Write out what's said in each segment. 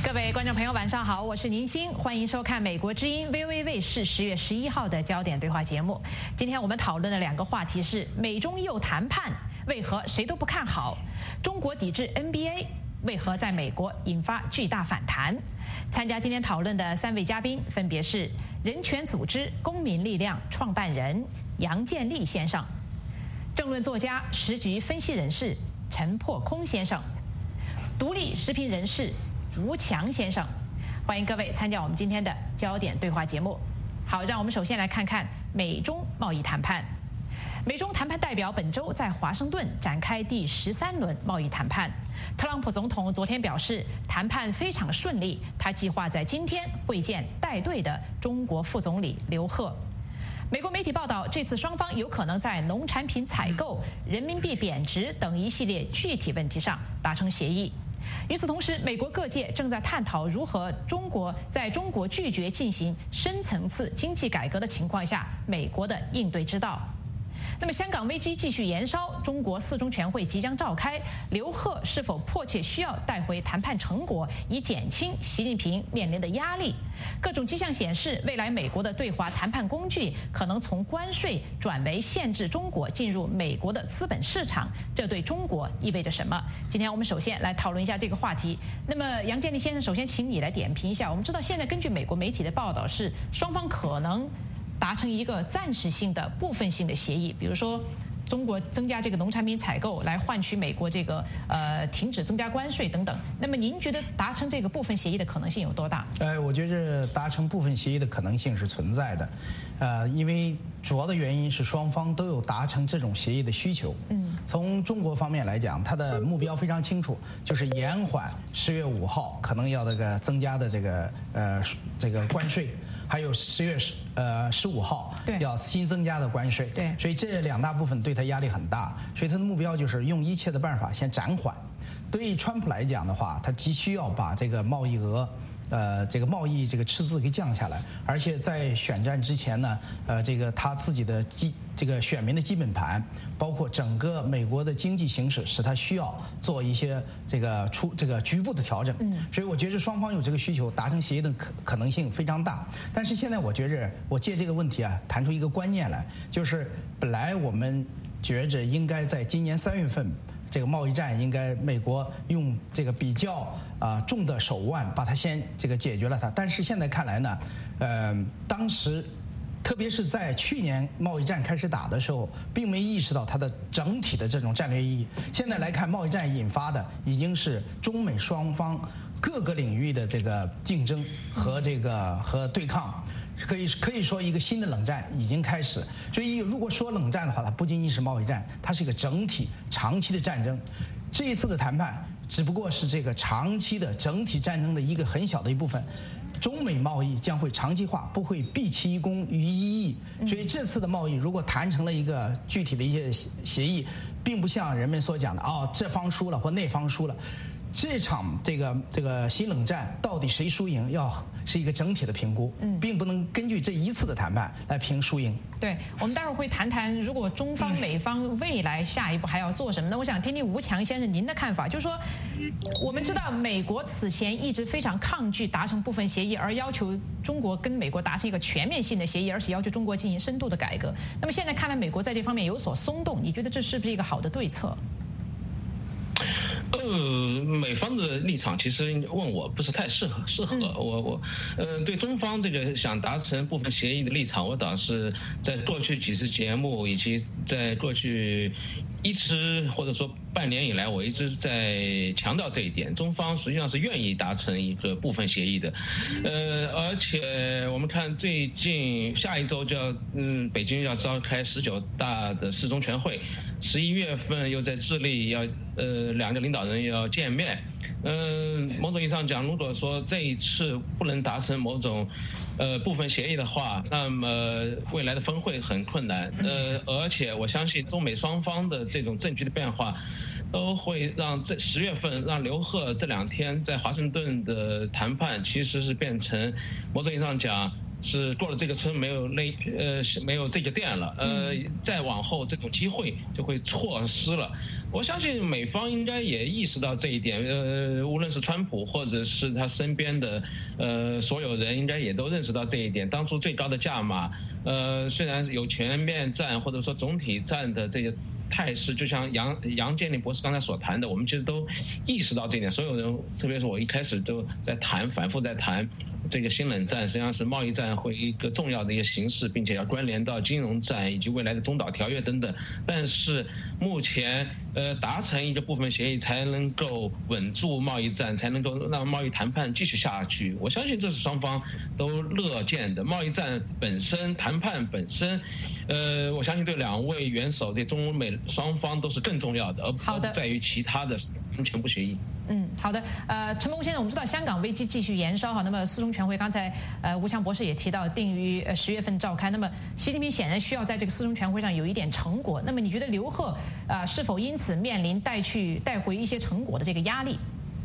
各位观众朋友，晚上好，我是宁鑫，欢迎收看美国之音 VOA 卫视10月11号的焦点对话节目。今天我们讨论的两个话题是：美中又谈判，为何谁都不看好？中国抵制 NBA， 为何在美国引发巨大反弹？参加今天讨论的3位嘉宾分别是人权组织公民力量创办人杨建立先生，政论作家、时局分析人士陈破空先生，独立时评人士吴强先生。欢迎各位参加我们今天的焦点对话节目。好，让我们首先来看看美中贸易谈判。美中谈判代表本周在华盛顿展开第13轮贸易谈判。特朗普总统昨天表示，谈判非常顺利，他计划在今天会见带队的中国副总理刘鹤。美国媒体报道，这次双方有可能在农产品采购、人民币贬值等一系列具体问题上达成协议。与此同时，美国各界正在探讨如何在中国拒绝进行深层次经济改革的情况下，美国的应对之道。那么，香港危机继续延烧，中国4中全会即将召开，刘鹤是否迫切需要带回谈判成果，以减轻习近平面临的压力？各种迹象显示，未来美国的对华谈判工具可能从关税转为限制中国进入美国的资本市场，这对中国意味着什么？今天我们首先来讨论一下这个话题。那么，杨建立先生，首先请你来点评一下。我们知道，现在根据美国媒体的报道，是双方可能达成一个暂时性的部分性的协议，比如说中国增加这个农产品采购来换取美国这个停止增加关税等等。那么您觉得达成这个部分协议的可能性有多大？ 我觉得达成部分协议的可能性是存在的，因为主要的原因是双方都有达成这种协议的需求。从中国方面来讲，它的目标非常清楚，就是延缓10月5号可能要增加的这个关税。还有10月15号要新增加的关税， 对， 所以这2大部分对他压力很大，所以他的目标就是用一切的办法先暂缓。对于川普来讲的话，他急需要把这个贸易额这个贸易这个赤字给降下来，而且在选战之前呢，他自己的这个选民的基本盘，包括整个美国的经济形势，使他需要做一些这个局部的调整。所以我觉得双方有这个需求，达成协议的可能性非常大。但是现在我觉着，我借这个问题啊，谈出一个观念来，就是本来我们觉着应该在今年3月份。这个贸易战应该美国用这个比较重的手腕把它先解决了它，但是现在看来呢，当时特别是在去年贸易战开始打的时候，并没意识到它的整体的这种战略意义。现在来看，贸易战引发的已经是中美双方各个领域的这个竞争和对抗。可以说一个新的冷战已经开始，所以如果说冷战的话，它不仅仅是贸易战，它是一个整体长期的战争。这一次的谈判只不过是这个长期的整体战争的一个很小的一部分。中美贸易将会长期化，不会毕其功于一役。所以这次的贸易如果谈成了一个具体的一些协议，并不像人们所讲的这方输了或那方输了。这场这个新冷战到底谁输赢，要是一个整体的评估，并不能根据这一次的谈判来评输赢。 对，我们待会儿会谈谈，如果中方、美方未来下一步还要做什么呢？我想听听吴强先生您的看法，就是说，我们知道美国此前一直非常抗拒达成部分协议，而要求中国跟美国达成一个全面性的协议，而且要求中国进行深度的改革。那么现在看来，美国在这方面有所松动，你觉得这是不是一个好的对策？ 美方的立场其实问我不是太适合。我对中方这个想达成部分协议的立场，我倒是在过去几次节目以及在过去一直或者说半年以来，我一直在强调这一点。中方实际上是愿意达成一个部分协议的，而且我们看最近下一周就要北京要召开19大的4中全会，11月份又在智利要2个领导人要见面。某种意义上讲，如果说这一次不能达成某种部分协议的话，那么未来的峰会很困难。而且我相信中美双方的这种政局的变化，都会让这10月份让刘鹤这2天在华盛顿的谈判，其实是变成某种意义上讲是过了这个村没有这个店了。再往后这种机会就会错失了。 我相信美方应该也意识到这一点，无论是川普或者是他身边的所有人，应该也都认识到这一点。当初最高的价码，虽然有全面战或者说总体战的这些态势，就像杨建林博士刚才所谈的，我们其实都意识到这一点。所有人，特别是我一开始都在谈，反复在谈。这个新冷战实际上是贸易战会一个重要的一个形式，并且要关联到金融战以及未来的中导条约等等。但是目前达成一个部分协议才能够稳住贸易战，才能够让贸易谈判继续下去。我相信这是双方都乐见的。贸易战本身，谈判本身，我相信对两位元首对中美双方都是更重要的，而不在于其他的全部协议。 好的。陈蒙先生，我们知道香港危机继续延烧哈，那么四中全会刚才吴强博士也提到定于10月份召开，那么习近平显然需要在这个四中全会上有一点成果。那么你觉得刘鹤是否因此面临带回一些成果的这个压力？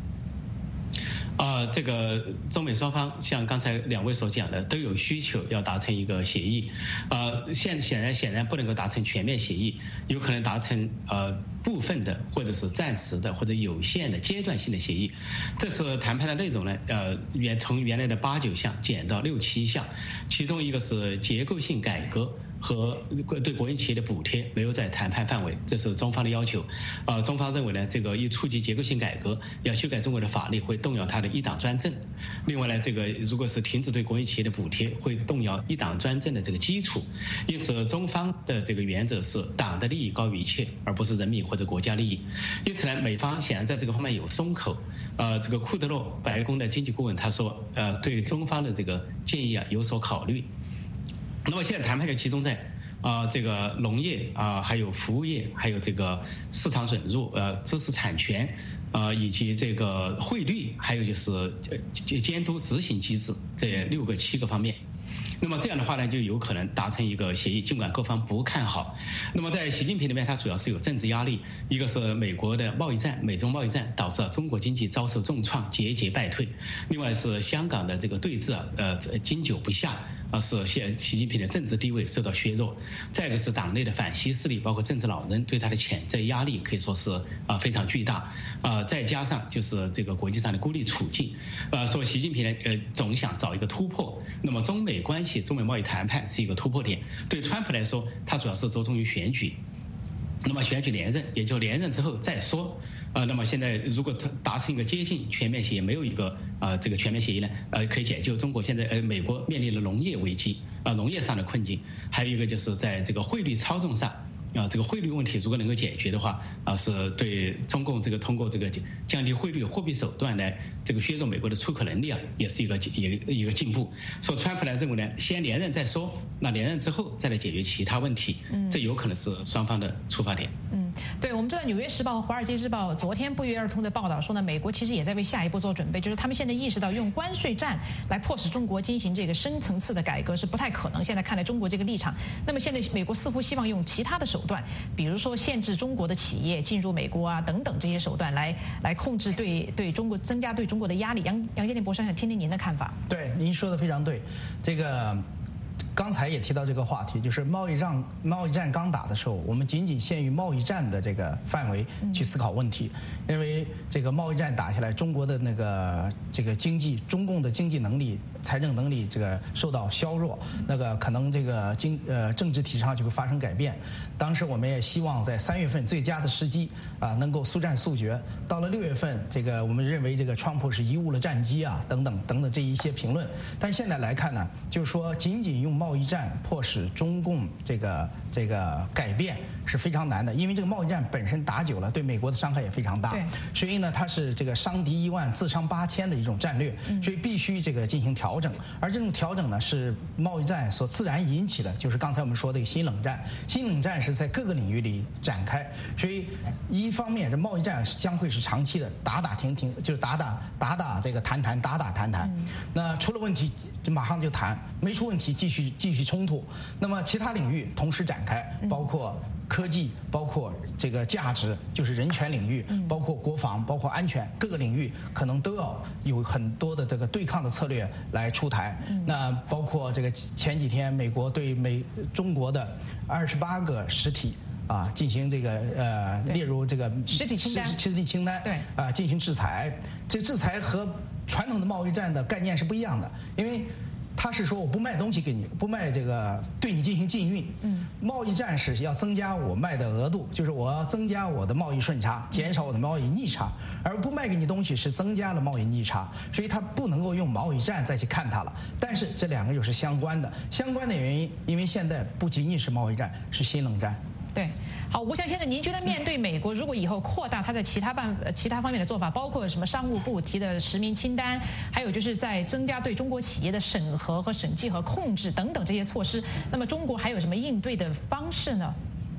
这个中美双方像刚才两位所讲的，都有需求要达成一个协议。显然不能够达成全面协议，有可能达成部分的或者是暂时的或者有限的阶段性的协议。这次谈判的内容呢，从原来的8、9项减到6、7项，其中一个是结构性改革和对国营企业的补贴没有在谈判范围，这是中方的要求。中方认为呢，这个一触及结构性改革，要修改中国的法律，会动摇它的一党专政。另外呢，这个如果是停止对国营企业的补贴，会动摇一党专政的这个基础。因此，中方的这个原则是党的利益高于一切，而不是人民或者国家利益。因此呢，美方显然在这个方面有松口。这个库德洛白宫的经济顾问他说，对中方的这个建议有所考虑。那么现在谈判就集中在这个农业还有服务业，还有这个市场准入知识产权以及这个汇率，还有就是监督执行机制这6个7个方面。那么这样的话呢，就有可能达成一个协议，尽管各方不看好。那么在习近平那边，他主要是有政治压力，一个是美国的贸易战，美中贸易战导致了中国经济遭受重创，节节败退；另外是香港的这个对峙经久不下。是习近平的政治地位受到削弱，再一个是党内的反西势力，包括政治老人对他的潜在压力可以说是非常巨大，再加上就是这个国际上的孤立处境，说习近平呢总想找一个突破。那么中美关系、中美贸易谈判是一个突破点。对川普来说，他主要是着重于选举。那么选举连任，也就连任之后再说。那么现在如果达成一个接近全面协议，没有一个这个全面协议呢，可以解救中国现在美国面临的农业危机农业上的困境，还有一个就是在这个汇率操纵上。这个汇率问题如果能够解决的话，是对中共这个通过这个降低汇率货币手段来这个削弱美国的出口能力也是一个进步。说川普来认为呢，先连任再说，那连任之后再来解决其他问题，这有可能是双方的出发点。 对，我们知道《纽约时报》和《华尔街日报》昨天不约而同的报道说呢，美国其实也在为下一步做准备，就是他们现在意识到用关税战来迫使中国进行这个深层次的改革是不太可能。现在看来中国这个立场，那么现在美国似乎希望用其他的手段，比如说限制中国的企业进入美国等等这些手段来控制对中国增加对中国的压力。杨建林博士，想听听您的看法。 对，您说的非常对，这个。刚才也提到这个话题，就是贸易战刚打的时候，我们仅仅限于贸易战的这个范围去思考问题，因为这个贸易战打下来，中国的那个这个中共的经济能力、财政能力这个受到削弱，那个可能这个政治体制上就会发生改变。当时我们也希望在3月份最佳的时机能够速战速决。到了6月份，这个我们认为这个川普是贻误了战机等等这一些评论。但现在来看呢，就是说仅仅用贸易战迫使中共这个改变是非常难的，因为这个贸易战本身打久了，对美国的伤害也非常大。所以呢，它是这个伤敌1万，自伤8000的一种战略，所以必须这个进行调整。而这种调整呢，是贸易战所自然引起的，就是刚才我们说的新冷战。新冷战是在各个领域里展开，所以一方面这贸易战将会是长期的，打停停，就是打这个谈，打谈。那出了问题就马上就谈，没出问题继续冲突。那么其他领域同时展开，包括科技，包括这个价值，就是人权领域，包括国防，包括安全，各个领域可能都要有很多的这个对抗的策略来出台。那包括这个前几天美国对中国的28个实体啊进行这个列入这个实体清单， 对进行制裁。这制裁和传统的贸易战的概念是不一样的，因为他是说我不卖东西给你，不卖这个对你进行禁运。贸易战是要增加我卖的额度，就是我要增加我的贸易顺差，减少我的贸易逆差，而不卖给你东西是增加了贸易逆差，所以它不能够用贸易战再去看它了。但是这两个又是相关的原因，因为现在不仅仅是贸易战，是新冷战。 对，好，吴翔先生，您觉得面对美国，如果以后扩大它的其他方面的做法，包括什么商务部提的实名清单，还有就是在增加对中国企业的审核和审计和控制等等这些措施，那么中国还有什么应对的方式呢？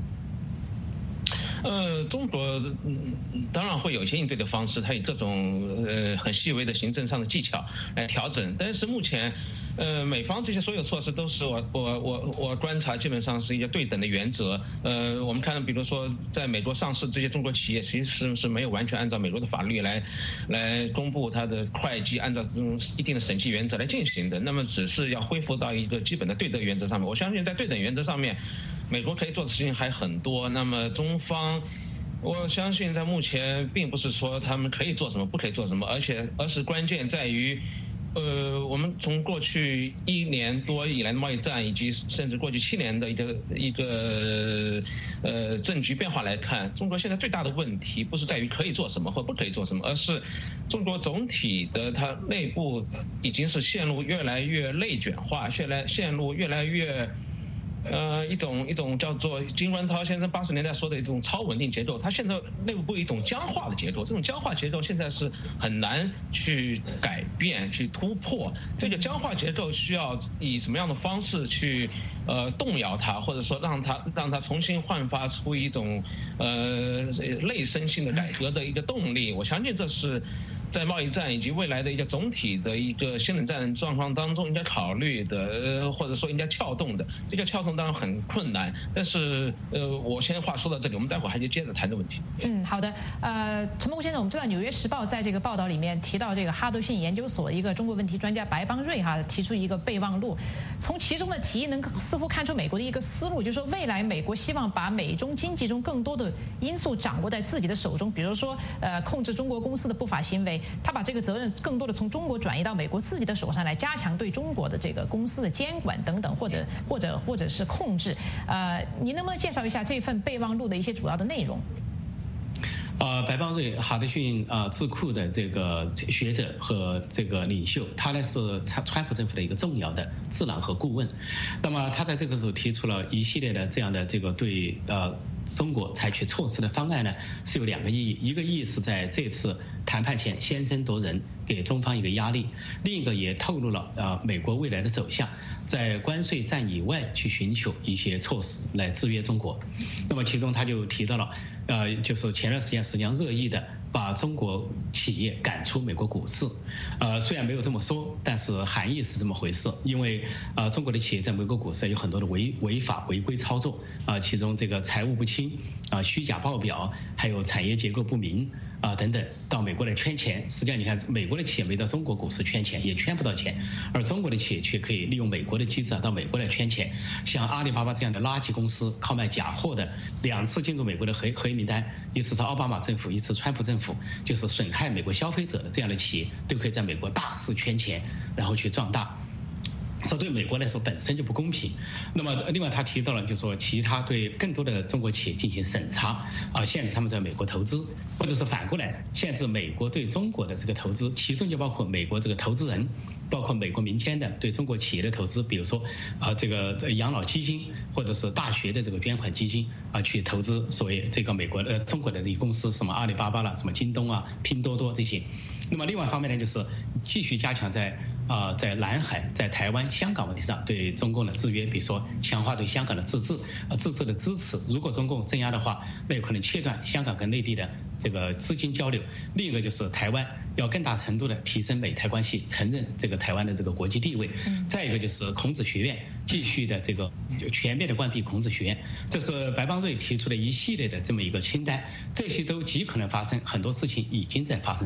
中国当然会有一些应对的方式，它以各种很细微的行政上的技巧来调整。但是目前，美方这些所有措施都是我观察基本上是一个对等的原则。我们看，比如说在美国上市这些中国企业，其实是没有完全按照美国的法律来公布它的会计，按照这种一定的审计原则来进行的。那么只是要恢复到一个基本的对等原则上面。我相信在对等原则上面，美国可以做的事情还很多。那么中方，我相信在目前并不是说他们可以做什么不可以做什么，而是关键在于，我们从过去1年多以来的贸易战，以及甚至过去7年的一个政局变化来看，中国现在最大的问题不是在于可以做什么或不可以做什么，而是中国总体的它内部已经是陷入越来越内卷化，陷入越来越。一种叫做金文涛先生80年代说的一种超稳定结构，它现在内部一种僵化的结构，这种僵化结构现在是很难去改变、去突破。这个僵化结构需要以什么样的方式去动摇它，或者说让它重新焕发出一种内生性的改革的一个动力。我相信这是在贸易战以及未来的一个总体的一个新冷战状况当中应该考虑的，或者说应该撬动的。这个撬动当然很困难，但是我先话说到这里，我们待会儿还得接着谈这个问题。 好的。陈梦先生，我们知道《纽约时报》在这个报道里面提到这个哈德逊研究所一个中国问题专家白邦瑞提出一个备忘录，从其中的提议似乎看出美国的一个思路，就是说未来美国希望把美中经济中更多的因素掌握在自己的手中，比如说控制中国公司的不法行为。他把这个责任更多的从中国转移到美国自己的手上来，加强对中国的这个公司的监管等等，或者是控制。您能不能介绍一下这份备忘录的一些主要的内容？ 白邦瑞，哈德逊智库的这个学者和这个领袖，他呢是川普政府的一个重要的智囊和顾问。那么他在这个时候提出了一系列的这样的这个对中国采取措施的方案呢，是有2个意义。一个意义是在这次谈判前先声夺人，给中方一个压力；另一个也透露了美国未来的走向，在关税战以外去寻求一些措施来制约中国。那么其中他就提到了就是前段时间实际上热议的把中国企业赶出美国股市。虽然没有这么说，但是含义是这么回事。因为中国的企业在美国股市有很多的违法违规操作其中这个财务不清虚假报表，还有产业结构不明等等，到美国来圈钱。实际上你看，美国的企业没到中国股市圈钱也圈不到钱，而中国的企业却可以利用美国的机制到美国来圈钱。像阿里巴巴这样的垃圾公司，靠卖假货的2次进入美国的黑名单，一次是奥巴马政府，一次川普政府，就是损害美国消费者的这样的企业，都可以在美国大肆圈钱，然后去壮大。这对美国来说本身就不公平。那么另外他提到了，就是说其他对更多的中国企业进行审查限制他们在美国投资，或者是反过来限制美国对中国的这个投资，其中就包括美国这个投资人，包括美国民间的对中国企业的投资，比如说这个养老基金或者是大学的这个捐款基金去投资所谓这个美国中国的这些公司，什么阿里巴巴啦，什么京东拼多多这些。那么另外一方面呢，就是继续加强在南海、在台湾、香港问题上对中共的制约，比如说强化对香港的自治的支持。如果中共镇压的话，那有可能切断香港跟内地的这个资金交流。另一个就是台湾要更大程度的提升美台关系，承认这个台湾的这个国际地位。再一个就是孔子学院继续的这个全面的关闭孔子学院。这是白邦瑞提出的一系列的这么一个清单，这些都极可能发生，很多事情已经在发生中。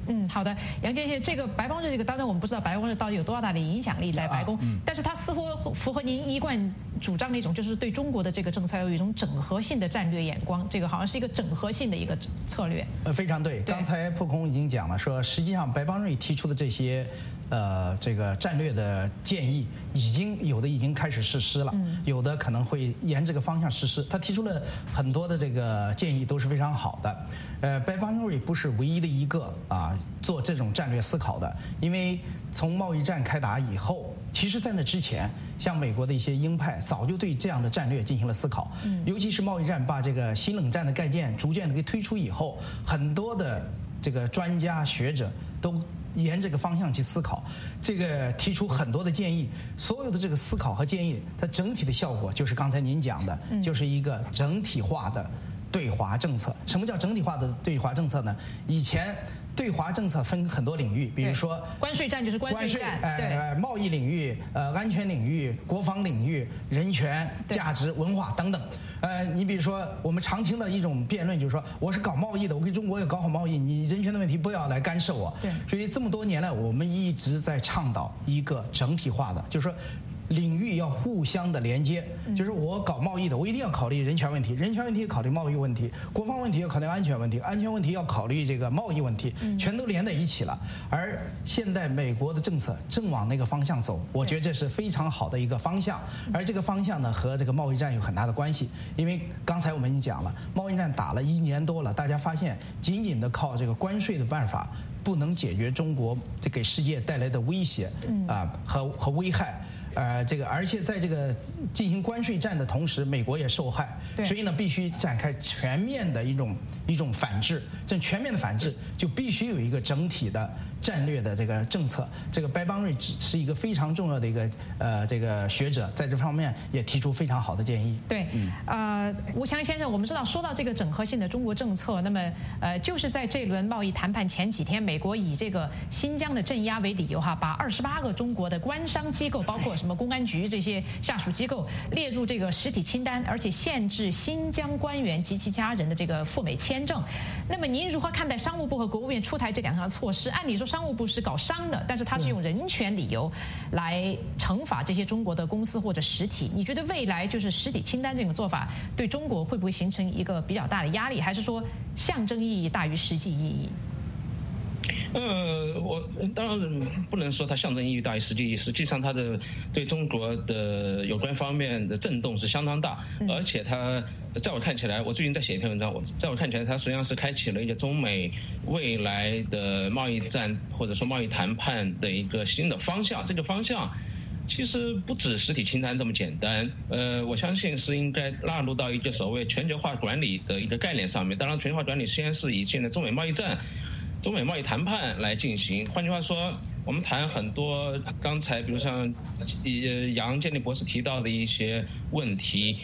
好的，杨先生，这个白邦日这个当然我们不知道白邦日到底有多大的影响力在白宫，但是它似乎符合您一贯主张的一种，就是对中国的这个政策有一种整合性的战略眼光，这个好像是一个整合性的一个策略。 非常对，刚才破空已经讲了，说实际上白邦瑞提出的这些这个战略的建议，有的已经开始实施了，有的可能会沿这个方向实施。他提出了很多的这个建议都是非常好的。白邦瑞不是唯一的一个做这种战略思考的，因为从贸易战开打以后，其实在那之前，像美国的一些鹰派早就对这样的战略进行了思考，尤其是贸易战把这个新冷战的概念逐渐的给推出以后，很多的这个专家学者都沿这个方向去思考，这个提出很多的建议，所有的这个思考和建议，它整体的效果就是刚才您讲的，就是一个整体化的对华政策。什么叫整体化的对华政策呢？以前对华政策分很多领域，比如说关税战就是关税战， 贸易领域、安全领域、国防领域、人权、价值、文化等等。你比如说我们常听的一种辩论就是说，我是搞贸易的，我跟中国也搞好贸易，你人权的问题不要来干涉我。所以这么多年来，我们一直在倡导一个整体化的，就是说领域要互相的连接，就是我搞贸易的，我一定要考虑人权问题，人权问题考虑贸易问题，国防问题要考虑安全问题，安全问题要考虑这个贸易问题，全都连在一起了。而现在美国的政策正往那个方向走，我觉得这是非常好的一个方向。而这个方向呢，和这个贸易战有很大的关系，因为刚才我们已经讲了，贸易战打了1年多了，大家发现仅仅的靠这个关税的办法不能解决中国这给世界带来的威胁和危害。而且在这个进行关税战的同时，美国也受害，所以呢，必须展开全面的一种反制。这全面的反制就必须有一个整体的战略的这个政策。这个白邦瑞是一个非常重要的一个这个学者，在这方面也提出非常好的建议。 对，吴强先生，我们知道说到这个整合性的中国政策，那么就是在这轮贸易谈判前几天，美国以这个新疆的镇压为理由把28个中国的官商机构，包括什么公安局这些下属机构列入这个实体清单，而且限制新疆官员及其家人的这个赴美签证。那么您如何看待商务部和国务院出台这2项措施？按理说商务部是搞商的，但是它是用人权理由来惩罚这些中国的公司或者实体。你觉得未来就是实体清单这种做法对中国会不会形成一个比较大的压力，还是说象征意义大于实际意义？ 我当然不能说它象征意义大于实际意义，实际上它的对中国的有关方面的震动是相当大，而且它在我看起来，我最近在写一篇文章，在我看起来，它实际上是开启了一个中美未来的贸易战或者说贸易谈判的一个新的方向。这个方向其实不止实体清单这么简单，我相信是应该纳入到一个所谓全球化管理的一个概念上面。当然，全球化管理先是以现在中美贸易战、中美贸易谈判来进行。换句话说，我们谈很多刚才比如像杨建立博士提到的一些问题，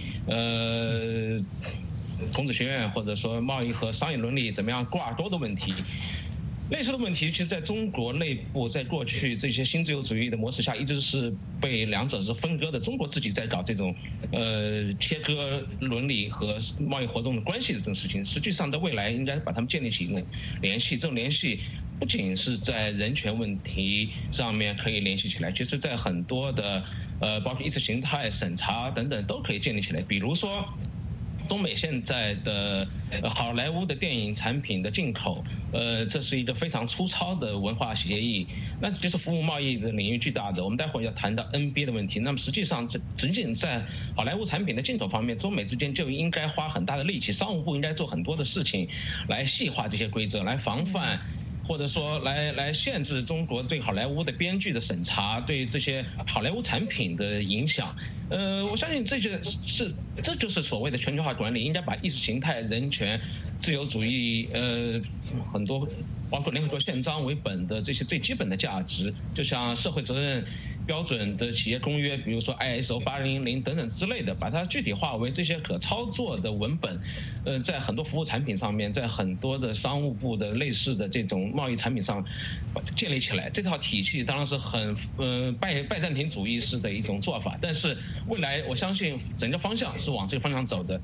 孔子学院或者说贸易和商业伦理怎么样挂钩的问题。类似的问题，其实在中国内部，在过去这些新自由主义的模式下，一直是被两者是分割的。中国自己在搞这种切割伦理和贸易活动的关系的这种事情，实际上在未来应该把它们建立起一种联系。这种联系不仅是在人权问题上面可以联系起来，其实在很多的包括意识形态审查等等都可以建立起来。比如说中美现在的好莱坞的电影产品的进口，这是一个非常粗糙的文化协议，那就是服务贸易的领域巨大的。我们待会儿要谈到 NBA 的问题，那么实际上仅仅在好莱坞产品的进口方面，中美之间就应该花很大的力气，商务部应该做很多的事情来细化这些规则，来防范或者说来限制中国对好莱坞的编剧的审查，对这些好莱坞产品的影响。我相信这就是所谓的全球化管理，应该把意识形态、人权、自由主义，很多包括联合国宪章为本的这些最基本的价值，就像社会责任标准的企业公约，比如说 ISO 800等等之类的，把它具体化为这些可操作的文本，在很多服务产品上面，在很多的商务部的类似的这种贸易产品上建立起来。这套体系当然是很拜占庭主义式的一种做法，但是未来我相信整个方向是往这个方向走的。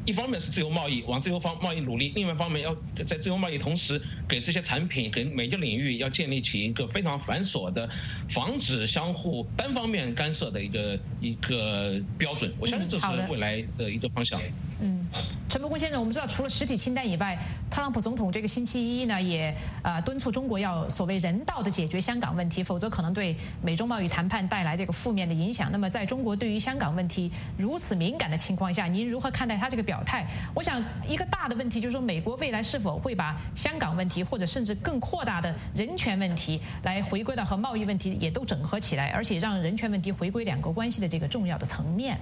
一方面是自由贸易，往自由贸易努力；另外一方面要在自由贸易同时给这些产品、给每个领域要建立起一个非常繁琐的、防止相互单方面干涉的一个标准。我相信这是未来的一个方向。 陈福公先生，我们知道除了实体清单以外，特朗普总统这个星期一呢也敦促中国要所谓人道的解决香港问题，否则可能对美中贸易谈判带来这个负面的影响。那么在中国对于香港问题如此敏感的情况下，您如何看待他这个表态？我想一个大的问题就是说，美国未来是否会把香港问题或者甚至更扩大的人权问题来回归到和贸易问题也都整合起来，而且让人权问题回归两国关系的这个重要的层面。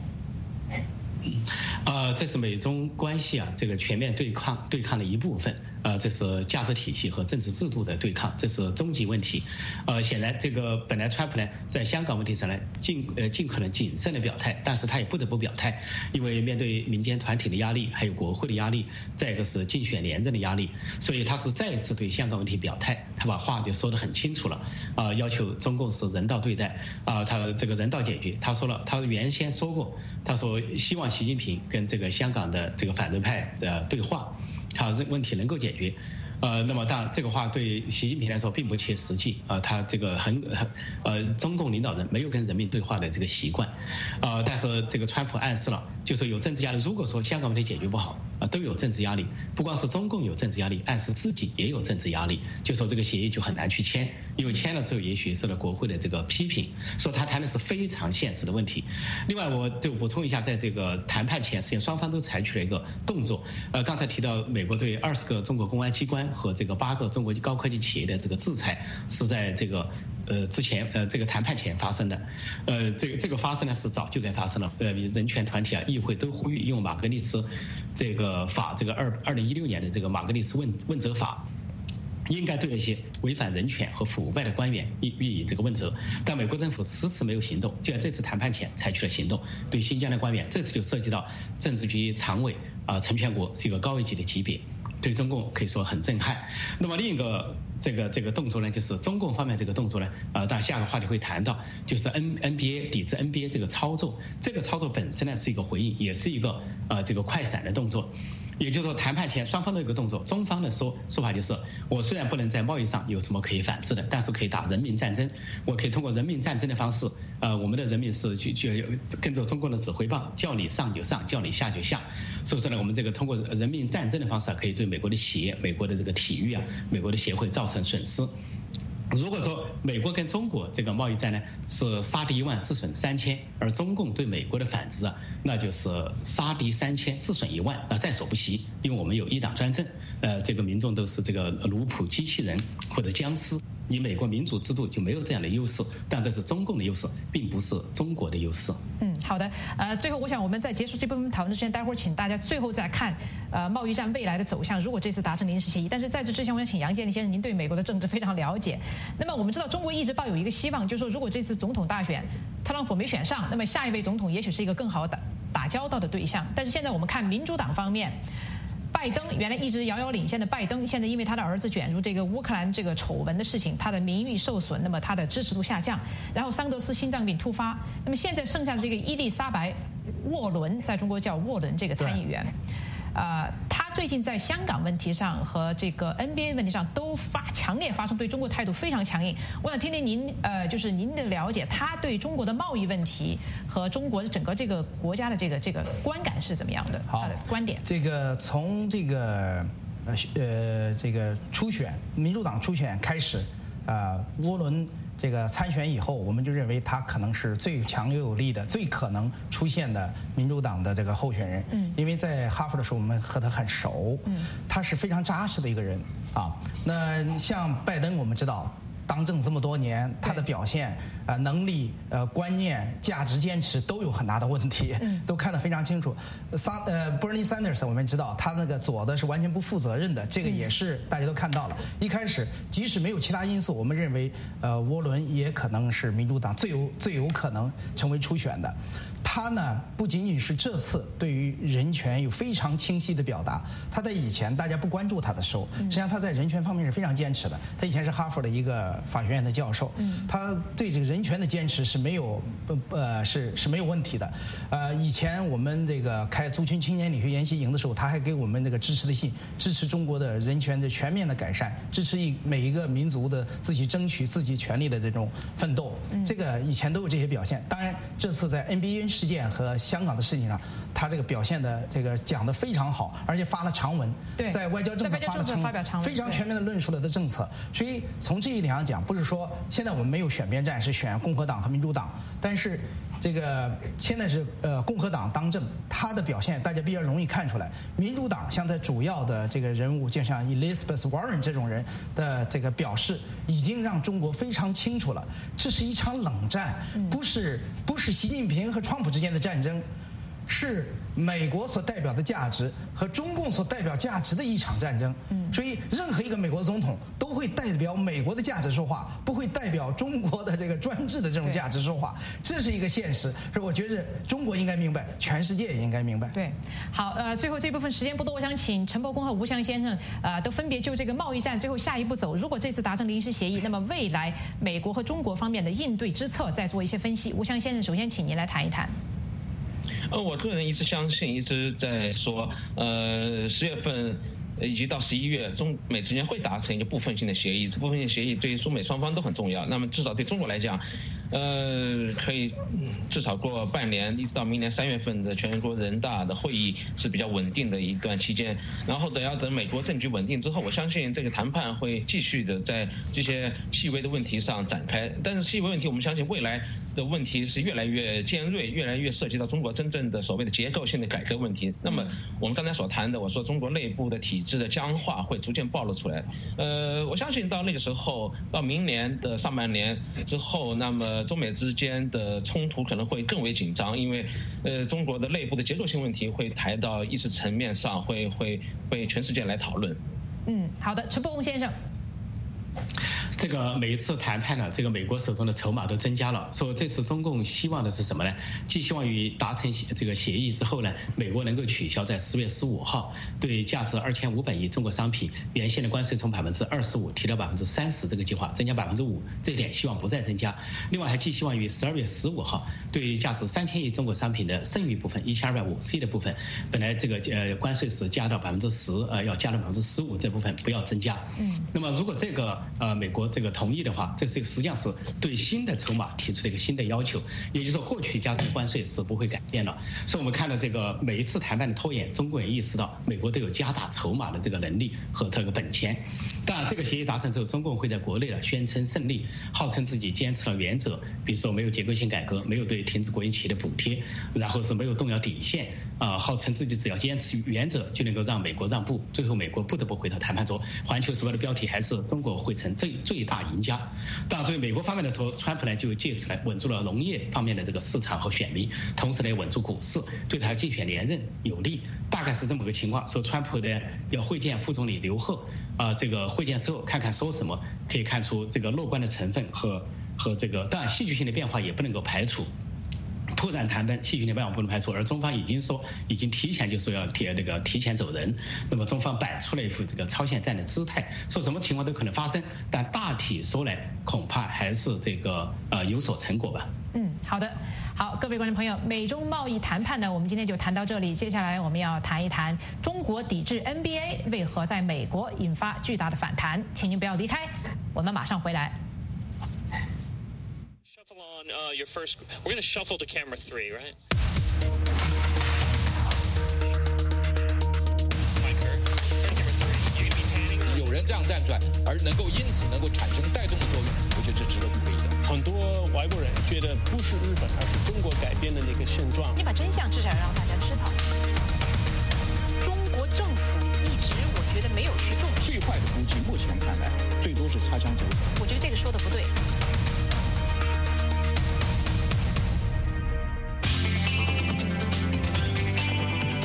这是美中关系这个全面对抗的一部分。这是价值体系和政治制度的对抗，这是终极问题。显然，这个本来川普呢在香港问题上呢尽可能谨慎的表态，但是他也不得不表态，因为面对民间团体的压力，还有国会的压力，再一个是竞选连任的压力，所以他是再一次对香港问题表态，他把话就说得很清楚了。要求中共是人道对待，他这个人道解决。他说了，他原先说过，他说希望习近平跟这个香港的这个反对派的对话，他问题能够解决。那么当然这个话对习近平来说并不切实际他这个中共领导人没有跟人民对话的这个习惯但是这个川普暗示了，就是有政治压力。如果说香港问题解决不好都有政治压力，不光是中共有政治压力，暗示自己也有政治压力，就说这个协议就很难去签，因为签了之后也许受了国会的这个批评，说他谈的是非常现实的问题。另外我就补充一下，在这个谈判前，实际上双方都采取了一个动作。刚才提到美国对20个中国公安机关和这个8个中国高科技企业的这个制裁，是在这个之前这个谈判前发生的。这个发生呢是早就该发生了。人权团体议会都呼吁用马格利茨这个法，这个2016年的这个马格利茨问责法，应该对那些违反人权和腐败的官员予以这个问责。但美国政府迟迟没有行动，就在这次谈判前采取了行动，对新疆的官员，这次就涉及到政治局常委陈全国是一个高一级的级别，对中共可以说很震撼。那么另一个这个动作呢，就是中共方面这个动作呢，当然下个话题会谈到，就是 NBA 抵制 NBA 这个操作，这个操作本身呢是一个回应，也是一个这个快闪的动作。也就是说，谈判前双方都有一个动作，中方的说法就是，我虽然不能在贸易上有什么可以反制的，但是可以打人民战争，我可以通过人民战争的方式，我们的人民是去跟着中共的指挥棒，叫你上就上，叫你下就下。所以说呢，我们这个通过人民战争的方式可以对美国的企业、美国的这个体育美国的协会造成损失。如果说美国跟中国这个贸易战呢是杀敌1万自损3000，而中共对美国的反制那就是杀敌3000自损1万，在所不惜，因为我们有一党专政，这个民众都是这个奴仆机器人或者僵尸。你美国民主制度就没有这样的优势，但这是中共的优势，并不是中国的优势。 好的。最后我想我们在结束这部分讨论之前，待会儿请大家最后再看贸易战未来的走向。如果这次达成临时协议，但是在这之前，我想请杨建立先生，您对美国的政治非常了解。那么我们知道，中国一直抱有一个希望，就是说，如果这次总统大选特朗普没选上，那么下一位总统也许是一个更好打交道的对象。但是现在我们看民主党方面，拜登原来一直遥遥领先的拜登，现在因为他的儿子卷入这个乌克兰这个丑闻的事情，他的名誉受损，那么他的支持度下降。然后桑德斯心脏病突发，那么现在剩下的这个伊丽莎白沃伦，在中国叫沃伦这个参议员，他最近在香港问题上和这个 NBA 问题上都强烈发声，对中国态度非常强硬。我想听听您就是您的了解，他对中国的贸易问题和中国的整个这个国家的这个观感是怎么样的？他的观点。 这个从这个初选，民主党初选开始，沃伦这个参选以后，我们就认为他可能是最强又有力的、最可能出现的民主党的这个候选人。因为在哈佛的时候我们和他很熟，他是非常扎实的一个人啊。那像拜登，我们知道当政这么多年，他的表现、能力、观念、价值坚持都有很大的问题，都看得非常清楚。Bernie Sanders 我们知道他那个左的是完全不负责任的，这个也是大家都看到了。一开始即使没有其他因素，我们认为沃伦也可能是民主党最有可能成为初选的。 他呢不仅仅是这次对于人权有非常清晰的表达，他在以前大家不关注他的时候，实际上他在人权方面是非常坚持的。他以前是哈佛的一个法学院的教授，他对这个人权的坚持是没有是没有问题的。以前我们这个开族群青年理学研习营的时候，他还给我们这个支持的信，支持中国的人权的全面的改善，支持每一个民族的自己争取自己权利的这种奋斗。这个以前都有这些表现。当然，这次在 NBN 事件和香港的事情上，他这个表现的这个讲得非常好，而且发了长文，在外交政策发了长文，非常全面的论述了的政策。所以从这一点上讲，不是说现在我们没有选边站，是选共和党和民主党，但是这个现在是共和党当政，他的表现大家比较容易看出来。民主党像在主要的这个人物，就像 Elizabeth Warren 这种人的这个表示，已经让中国非常清楚了，这是一场冷战，不是习近平和川普之间的战争，是美国所代表的价值和中共所代表价值的一场战争。所以任何一个美国总统都会代表美国的价值说话，不会代表中国的这个专制的这种价值说话，这是一个现实。所以我觉得中国应该明白，全世界也应该明白。 对，好，最后这部分时间不多，我想请陈伯公和吴翔先生都分别就这个贸易战最后下一步走，如果这次达成临时协议，那么未来美国和中国方面的应对之策再做一些分析。吴翔先生，首先请您来谈一谈。 我个人一直相信，一直在说，10月份以及到11月，中美之间会达成一个部分性的协议。这部分性协议对于中美双方都很重要。那么至少对中国来讲，可以至少过半年，一直到明年3月份的全国人大的会议是比较稳定的一段期间。然后等美国政局稳定之后，我相信这个谈判会继续的在这些细微的问题上展开。但是细微问题，我们相信未来的问题是越来越尖锐，越来越涉及到中国真正的所谓的结构性的改革问题。那么我们刚才所谈的，我说中国内部的体制的僵化会逐渐暴露出来。我相信到那个时候，到明年的上半年之后，那么中美之间的冲突可能会更为紧张，因为中国的内部的结构性问题会抬到意识层面上，会被全世界来讨论。 好的，陈伯公先生。 这个每一次谈判呢，这个美国手中的筹码都增加了。说这次中共希望的是什么呢？既希望于达成这个协议之后呢，美国能够取消在10月15号对价值2500亿中国商品原先的关税从25%提到30%这个计划，增加5%，这一点希望不再增加。另外还寄希望于12月15号对价值3000亿中国商品的剩余部分1250亿的部分，本来这个关税是加到10%，要加到15%，这部分不要增加。那么如果这个美国这个同意的话，这是实际上是对新的筹码提出了一个新的要求，也就是说过去加征关税是不会改变了。所以我们看到这个每一次谈判的拖延，中国也意识到美国都有加大筹码的这个能力和这个本钱。当然这个协议达成之后，中共会在国内宣称胜利，号称自己坚持了原则，比如说没有结构性改革，没有对停止国营企业的补贴，然后是没有动摇底线，号称自己只要坚持原则就能够让美国让步，最后美国不得不回到谈判桌。环球时报的标题还是中国会成最大赢家。当然，对于美国方面的时候，川普呢就借此来稳住了农业方面的这个市场和选民，同时呢稳住股市，对他竞选连任有利。大概是这么个情况。说川普呢要会见副总理刘鹤，这个会见之后看看说什么，可以看出这个乐观的成分和这个当然戏剧性的变化也不能够排除。突然谈判，戏剧性变化不能排除，而中方已经提前就说要提前走人，那么中方摆出了一副这个超限战的姿态，说什么情况都可能发生，但大体说来恐怕还是这个有所成果吧。 好的，好，各位观众朋友，美中贸易谈判呢，我们今天就谈到这里。接下来我们要谈一谈中国抵制 NBA 为何在美国引发巨大的反弹，请您不要离开，我们马上回来。 Your first, we're going to shuffle to camera 3, right? Camera 3, 有人这样站出来，而能够因此能够产生带动的作用，我觉得这值得鼓励的。 很多外国人觉得不是日本，而是中国改变的那个现状。 你把真相至少让大家知道。中国政府一直，我觉得没有去重视。 最坏的估计，目前看来，最多是擦枪走火。 我觉得这个说的不对。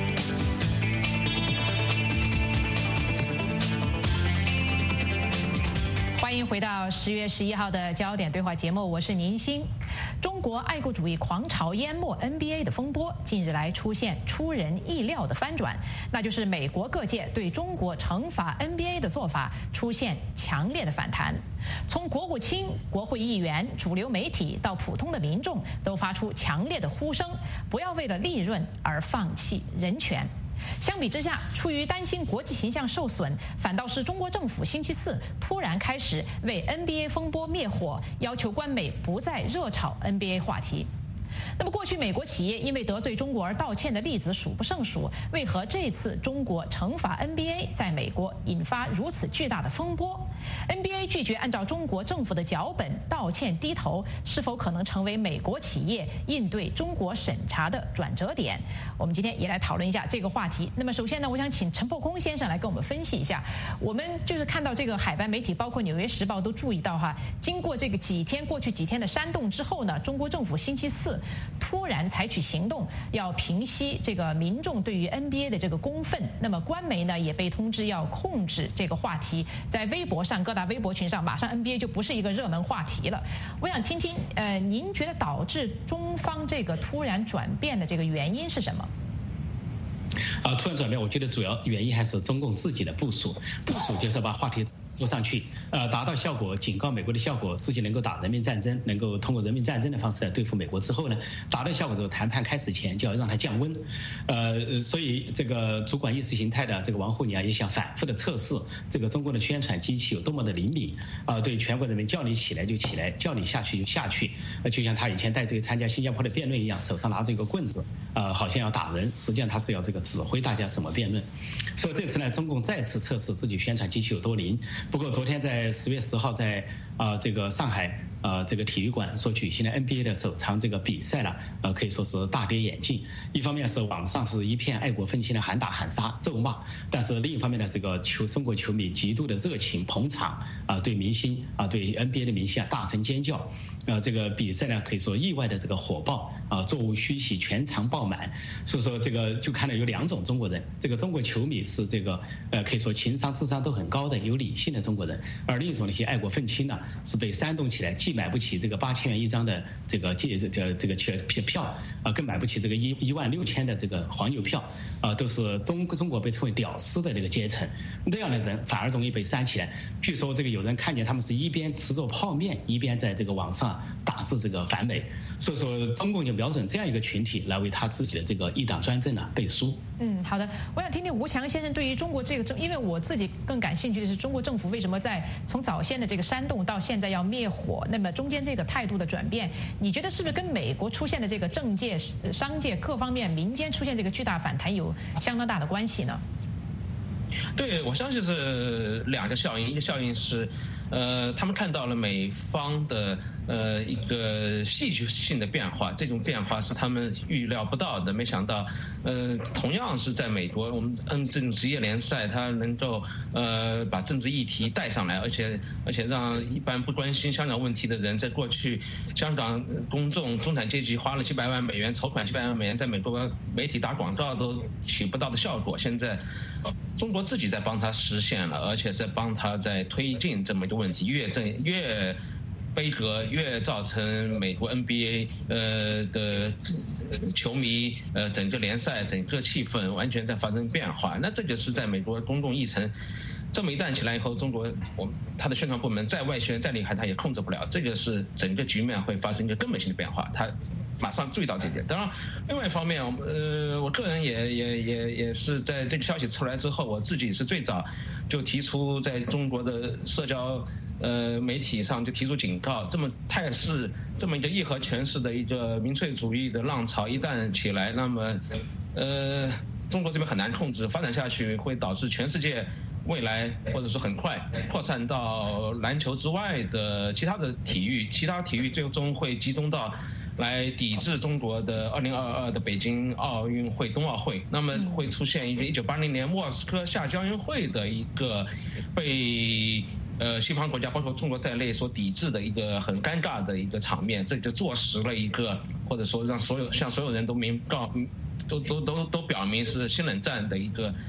欢欢迎回到10月11号的焦点对话节目，我是宁鑫。中国爱国主义狂潮淹没 NBA 的风波，近日来出现出人意料的翻转，那就是美国各界对中国惩罚 NBA 的做法出现强烈的反弹。从国务卿、国会议员、主流媒体到普通的民众，都发出强烈的呼声：不要为了利润而放弃人权。相比之下，出于担心国际形象受损，反倒是中国政府星期四突然开始为 NBA 风波灭火，要求官媒不再热炒 NBA 话题。那么过去美国企业因为得罪中国而道歉的例子数不胜数，为何这次中国惩罚 NBA 在美国引发如此巨大的风波？ NBA 拒绝按照中国政府的脚本道歉低头，是否可能成为美国企业应对中国审查的转折点？我们今天也来讨论一下这个话题。那么首先呢，我想请陈破空先生来跟我们分析一下。我们就是看到这个海外媒体，包括《纽约时报》都注意到经过这个过去几天的煽动之后呢，中国政府星期四突然采取行动，要平息这个民众对于 NBA 的这个公愤。那么官媒呢也被通知要控制这个话题，在微博上各大微博群上，马上 NBA 就不是一个热门话题了。我想听听，您觉得导致中方这个突然转变的这个原因是什么？ 突然转变，我觉得主要原因还是中共自己的部署就是把话题做上去，达到效果，警告美国的效果，自己能够打人民战争，能够通过人民战争的方式来对付美国之后呢，达到效果之后，谈判开始前就要让它降温，所以这个主管意识形态的这个王沪宁也想反复的测试这个中国的宣传机器有多么的灵敏对全国人民叫你起来就起来，叫你下去就下去，就像他以前带队参加新加坡的辩论一样，手上拿着一个棍子，好像要打人，实际上他是要这个指挥大家怎么辩论。所以这次呢，中共再次测试自己宣传机器有多灵。不过昨天在10月10号在这个上海这个体育馆所举行的 NBA 的首场这个比赛了，可以说是大跌眼镜。一方面是网上是一片爱国愤青的喊打喊杀咒骂，但是另一方面呢，这个中国球迷极度的热情捧场对明星对 NBA 的明星大声尖叫，这个比赛呢可以说意外的这个火爆座无虚席，全场爆满。所以说这个就看到有两种中国人，这个中国球迷是这个可以说情商智商都很高的有理性的中国人，而另一种那些爱国愤青呢是被煽动起来，既买不起这个8000元一张的这个票更买不起这个16000的这个黄牛票都是中国被称为屌丝的这个阶层，这样的人反而容易被煽起来。据说这个有人看见他们是一边吃着泡面，一边在这个网上打字这个反美，所以说中共就瞄准这样一个群体来为他自己的这个一党专政背书。 好的，我想听听吴强先生对于中国这个因为我自己更感兴趣的是中国政府为什么在从早先的这个煽动到现在要灭火，那么中间这个态度的转变，你觉得是不是跟美国出现的这个政界、商界各方面、民间出现这个巨大反弹有相当大的关系呢？ 对，我相信是两个效应，一个效应是，他们看到了美方的一个戏剧性的变化，这种变化是他们预料不到的。没想到，同样是在美国，我们这种职业联赛，它能够把政治议题带上来，而且让一般不关心香港问题的人，在过去香港公众中产阶级花了700万美元筹款700万美元，在美国媒体打广告都起不到的效果，现在中国自己在帮他实现了，而且在帮他在推进这么一个问题，越悲歌，越造成美国 NBA 的球迷整个联赛整个气氛完全在发生变化。那这个是在美国公共议程这么一旦起来以后，中国他的宣传部门再外宣再厉害，他也控制不了。这个是整个局面会发生一个根本性的变化，他马上注意到这点。当然，另外一方面，我个人也是在这个消息出来之后，我自己是最早就提出在中国的社交媒体上就提出警告，这么态势，这么一个义和拳式的一个民粹主义的浪潮一旦起来，那么中国这边很难控制，发展下去会导致全世界未来或者是很快扩散到篮球之外的其他体育最终会集中到来抵制中国的2022的北京奥运会、冬奥会，那么会出现一个1980年莫斯科夏季奥运会的一个被西方国家包括中国在内所抵制的一个很尴尬的一个场面，这就坐实了一个，或者说让所有人都都表明是新冷战的一个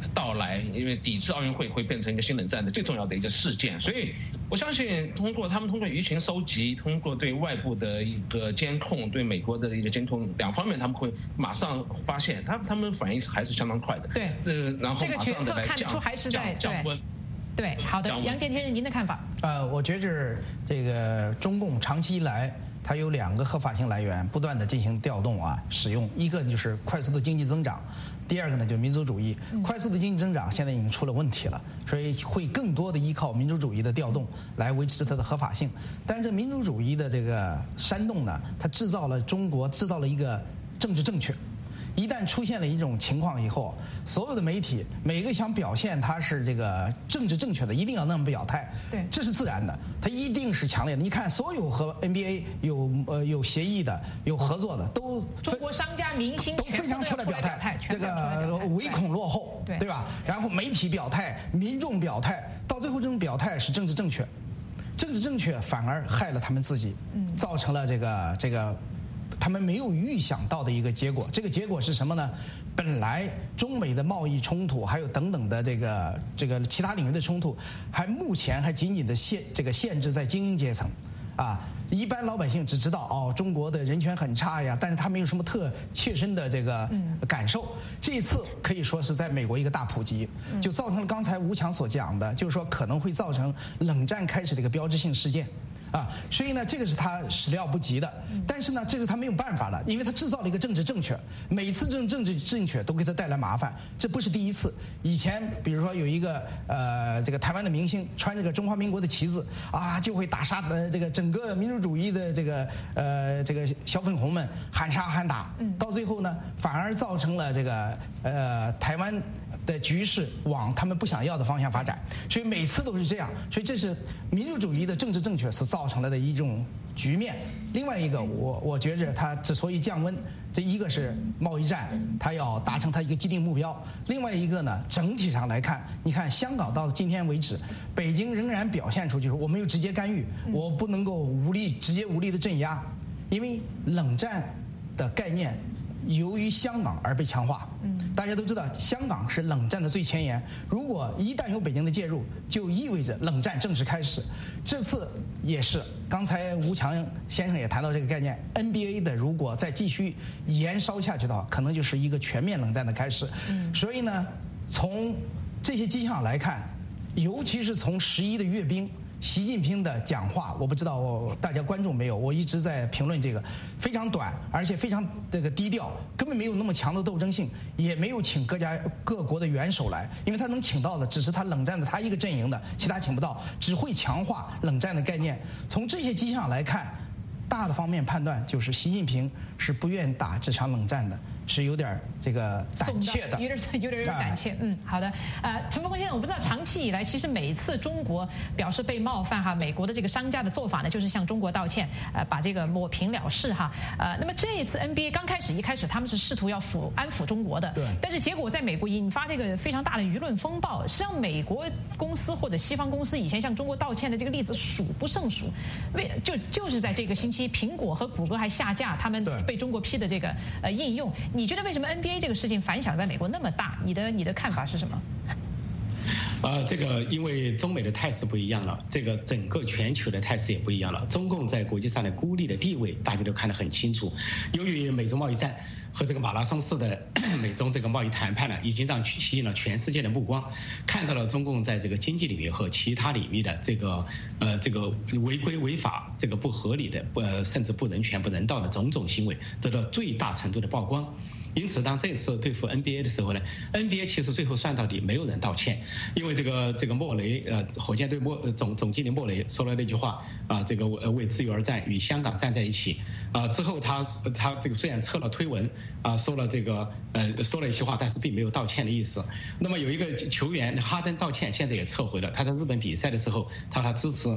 到来，因为抵制奥运会会变成一个新冷战的最重要的一个事件。所以我相信通过舆情收集，通过对外部的一个监控，对美国的一个监控两方面，他们会马上发现，他们反应还是相当快的。 对， 然后这个决策看得出还是在降温。 对，好的，杨建先生，您的看法？ 我觉着这个中共长期以来，它有2个合法性来源，不断的进行调动使用。一个就是快速的经济增长，第二个呢就是民族主义。快速的经济增长现在已经出了问题了，所以会更多的依靠民族主义的调动来维持它的合法性。但是这民族主义的这个煽动呢，它中国制造了一个政治正确。一旦出现了一种情况以后，所有的媒体每个想表现它是这个政治正确的，一定要那么表态。 对， 这是自然的，它一定是强烈的。你看，所有和 NBA 有协议的、有合作的，都中国商家、明星都非常出来表态。这个唯恐落后，对吧？然后媒体表态，民众表态，到最后这种表态是政治正确，政治正确反而害了他们自己，造成了这个。他们没有预想到的一个结果，这个结果是什么呢？本来中美的贸易冲突，还有等等的这个其他领域的冲突，目前还仅仅的限制在精英阶层，一般老百姓只知道中国的人权很差呀，但是他没有什么切身的这个感受。这一次可以说是在美国一个大普及，就造成了刚才吴强所讲的，就是说可能会造成冷战开始的一个标志性事件。所以呢，这个是他始料不及的，但是呢，这个他没有办法了，因为他制造了一个政治正确，每次政治正确都给他带来麻烦，这不是第一次。以前比如说有一个这个台湾的明星穿这个中华民国的旗子就会打杀这个整个民主主义的这个小粉红们喊杀喊打，到最后呢，反而造成了这个台湾的局势往他们不想要的方向发展，所以每次都是这样，所以这是民主主义的政治正确所造成了的一种局面。另外一个，我觉着它之所以降温，这一个是贸易战，它要达成它一个既定目标；另外一个呢，整体上来看，你看香港到今天为止，北京仍然表现出就是我没有直接干预，我不能够直接无力的镇压，因为冷战的概念由于香港而被强化。大家都知道，香港是冷战的最前沿。如果一旦有北京的介入，就意味着冷战正式开始。这次也是，刚才吴强先生也谈到这个概念 ，NBA 的如果再继续延烧下去的话，可能就是一个全面冷战的开始。所以呢，从这些迹象来看，尤其是从11的阅兵。习近平的讲话，我不知道大家关注没有？我一直在评论这个，非常短，而且非常低调，根本没有那么强的斗争性，也没有请各国的元首来，因为他能请到的只是他冷战的他一个阵营的，其他请不到，只会强化冷战的概念。从这些迹象来看，大的方面判断就是习近平是不愿打这场冷战的。是有点这个胆怯的， 有点胆怯。好的。陈伯坤先生，我不知道长期以来，其实每一次中国表示被冒犯美国的这个商家的做法呢，就是向中国道歉，把这个抹平了事那么这一次 NBA 一开始他们是试图要安抚中国的， 对。 但是结果在美国引发这个非常大的舆论风暴。实际上，美国公司或者西方公司以前向中国道歉的这个例子数不胜数。就是在这个星期，苹果和谷歌还下架他们被中国批的这个应用。你觉得为什么 NBA 这个事情反响在美国那么大？你的看法是什么？ 这个因为中美的态势不一样了，这个整个全球的态势也不一样了。中共在国际上的孤立的地位，大家都看得很清楚。由于美中贸易战和这个马拉松式的美中这个贸易谈判呢，已经吸引了全世界的目光，看到了中共在这个经济领域和其他领域的这个违规违法、这个不合理的甚至不人权、不人道的种种行为得到最大程度的曝光。因此，当这次对付 NBA 的时候呢 ，NBA 其实最后算到底没有人道歉，因为这个莫雷火箭队总经理莫雷说了那句话这个为自由而战，与香港站在一起之后他这个虽然撤了推文说了说了一些话，但是并没有道歉的意思。那么有一个球员哈登道歉，现在也撤回了，他在日本比赛的时候他支持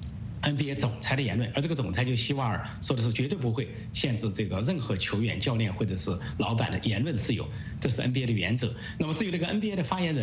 NBA 总裁的言论，而这个总裁就希瓦尔说的是绝对不会限制这个任何球员、教练或者是老板的言论自由，这是 NBA 的原则。那么至于那个 NBA 的发言人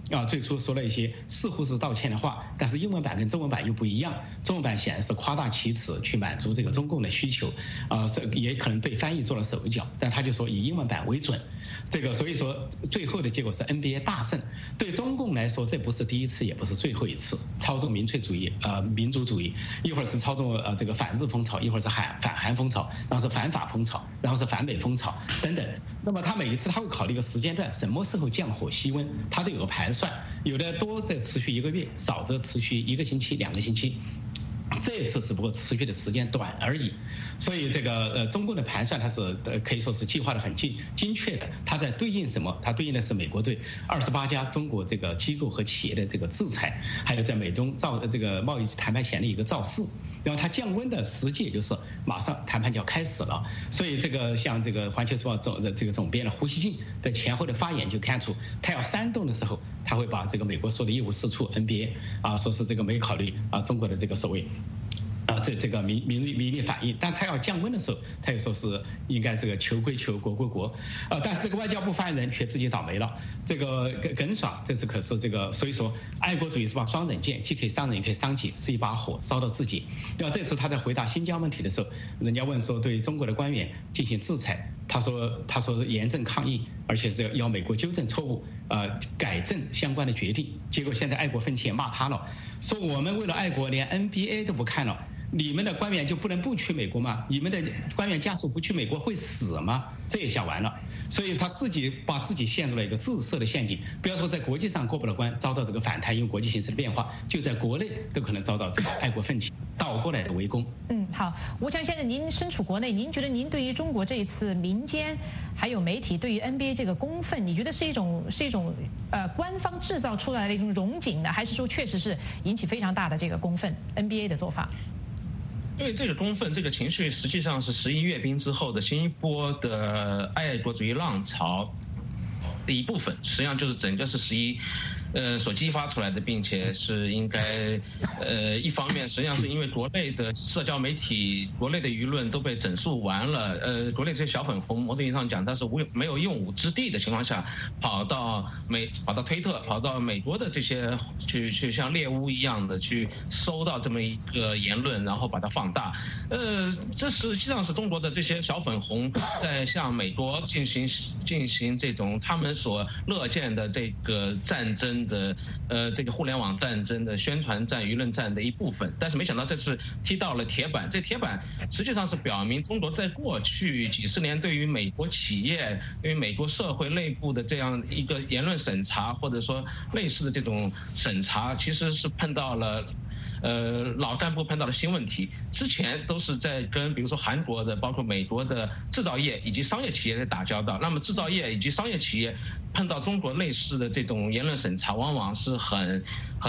最初说了一些似乎是道歉的话，但是英文版跟中文版又不一样。中文版显然是夸大其词去满足这个中共的需求，也可能被翻译做了手脚，但他就说以英文版为准。这个所以说最后的结果是 NBA 大胜。对中共来说，这不是第一次，也不是最后一次操纵民粹主义、民族主义，一会儿是操纵这个反日风潮，一会儿是反韩风潮，然后是反法风潮，然后是反美风潮等等。那么他每一次他会考虑一个时间段，什么时候降火熄温，他都有个盘算，有的多则持续1个月，少则持续1个星期、2个星期。这次只不过持续的时间短而已，所以这个中共的盘算它是可以说是计划的很精确的。它在对应什么？它对应的是美国对28家中国这个机构和企业的这个制裁，还有在美中这个贸易谈判前的一个造势。然后它降温的实际也就是马上谈判就要开始了。所以这个像这个《环球时报》总编的胡锡进的前后的发言就看出，他要煽动的时候，他会把这个美国说的一无是处 NBA 说是这个没考虑中国的这个所谓。这个民意反应，但他要降温的时候，他又说是应该这个求归求，国归国，但是这个外交部发言人却自己倒霉了。这个耿爽这次可是这个，所以说爱国主义是把双刃剑，既可以伤人也可以伤己，是一把火烧到自己。那这次他在回答新疆问题的时候，人家问说对中国的官员进行制裁，他说是严正抗议，而且是要美国纠正错误，改正相关的决定。结果现在爱国奋起也骂他了，说我们为了爱国连 NBA 都不看了。你们的官员就不能不去美国吗？你们的官员家属不去美国会死吗？这也想完了，所以他把自己陷入了一个自设的陷阱。不要说在国际上过不了关，遭到这个反弹，因为国际形势的变化，就在国内都可能遭到这个爱国奋起倒过来的围攻。 好，吴强先生，您身处国内，您觉得您对于中国这一次民间还有媒体对于 NBA 这个公愤，你觉得是一种官方制造出来的一种荣景呢，还是说确实是引起非常大的这个公愤 NBA 的做法？ 因为这个公愤、这个情绪，实际上是11阅兵之后的新一波的爱国主义浪潮的一部分，实际上就是整个是11所激发出来的，并且是应该一方面实际上是因为国内的社交媒体、国内的舆论都被整肃完了，国内这些小粉红某种意义上讲，它是没有用武之地的情况下，跑到推特、跑到美国的这些去像猎巫一样的去搜到这么一个言论，然后把它放大。这实际上是中国的这些小粉红在向美国进行这种他们所乐见的这个战争的这个互联网战争的宣传战、舆论战的一部分，但是没想到这次踢到了铁板。这铁板实际上是表明中国在过去几十年对于美国企业、对于美国社会内部的这样一个言论审查，或者说类似的这种审查，其实是碰到了。老干部碰到了新问题，之前都是在跟比如说韩国的、包括美国的制造业以及商业企业在打交道。那么制造业以及商业企业碰到中国类似的这种言论审查，往往是很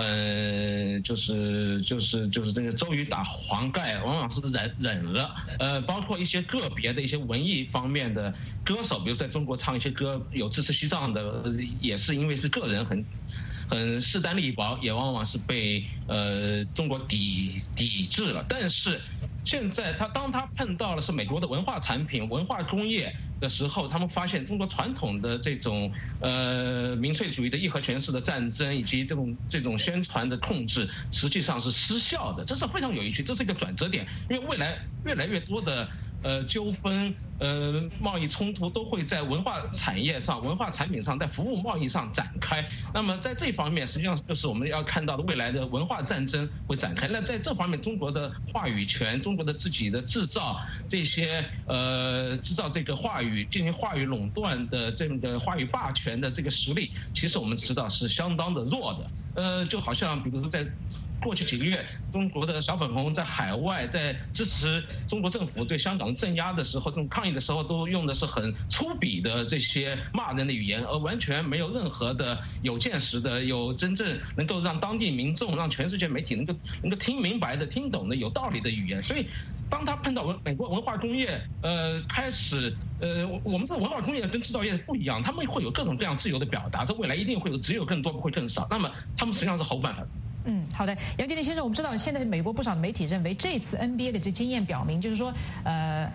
就是这个周瑜打黄盖，往往是忍了。包括一些个别的一些文艺方面的歌手，比如在中国唱一些歌有支持西藏的，也是因为是个人很势单力薄，也往往是被中国抵制了。但是现在当他碰到了是美国的文化产品、文化工业的时候，他们发现中国传统的这种民粹主义的义和拳式的战争以及这种宣传的控制，实际上是失效的。这是非常有趣，这是一个转折点，因为未来越来越多的纠纷、贸易冲突都会在文化产业上、文化产品上、在服务贸易上展开。那么在这方面，实际上就是我们要看到的未来的文化战争会展开。那在这方面，中国的话语权、中国的自己的制造这些制造这个话语、进行话语垄断的这个话语霸权的这个实力，其实我们知道是相当的弱的。就好像比如说在过去几个月，中国的小粉红在海外在支持中国政府对香港镇压的时候，这种抗议的时候，都用的是很粗鄙的这些骂人的语言，而完全没有任何的有见识的、有真正能够让当地民众、让全世界媒体能够听明白的、听懂的、有道理的语言。所以当他碰到美国文化工业开始我们这文化工业跟制造业不一样，他们会有各种各样自由的表达，这未来一定会有，只有更多不会更少。那么他们实际上是毫无办法的。 好的，杨建立先生，我们知道现在美国不少媒体认为这次 NBA 的这经验表明，就是说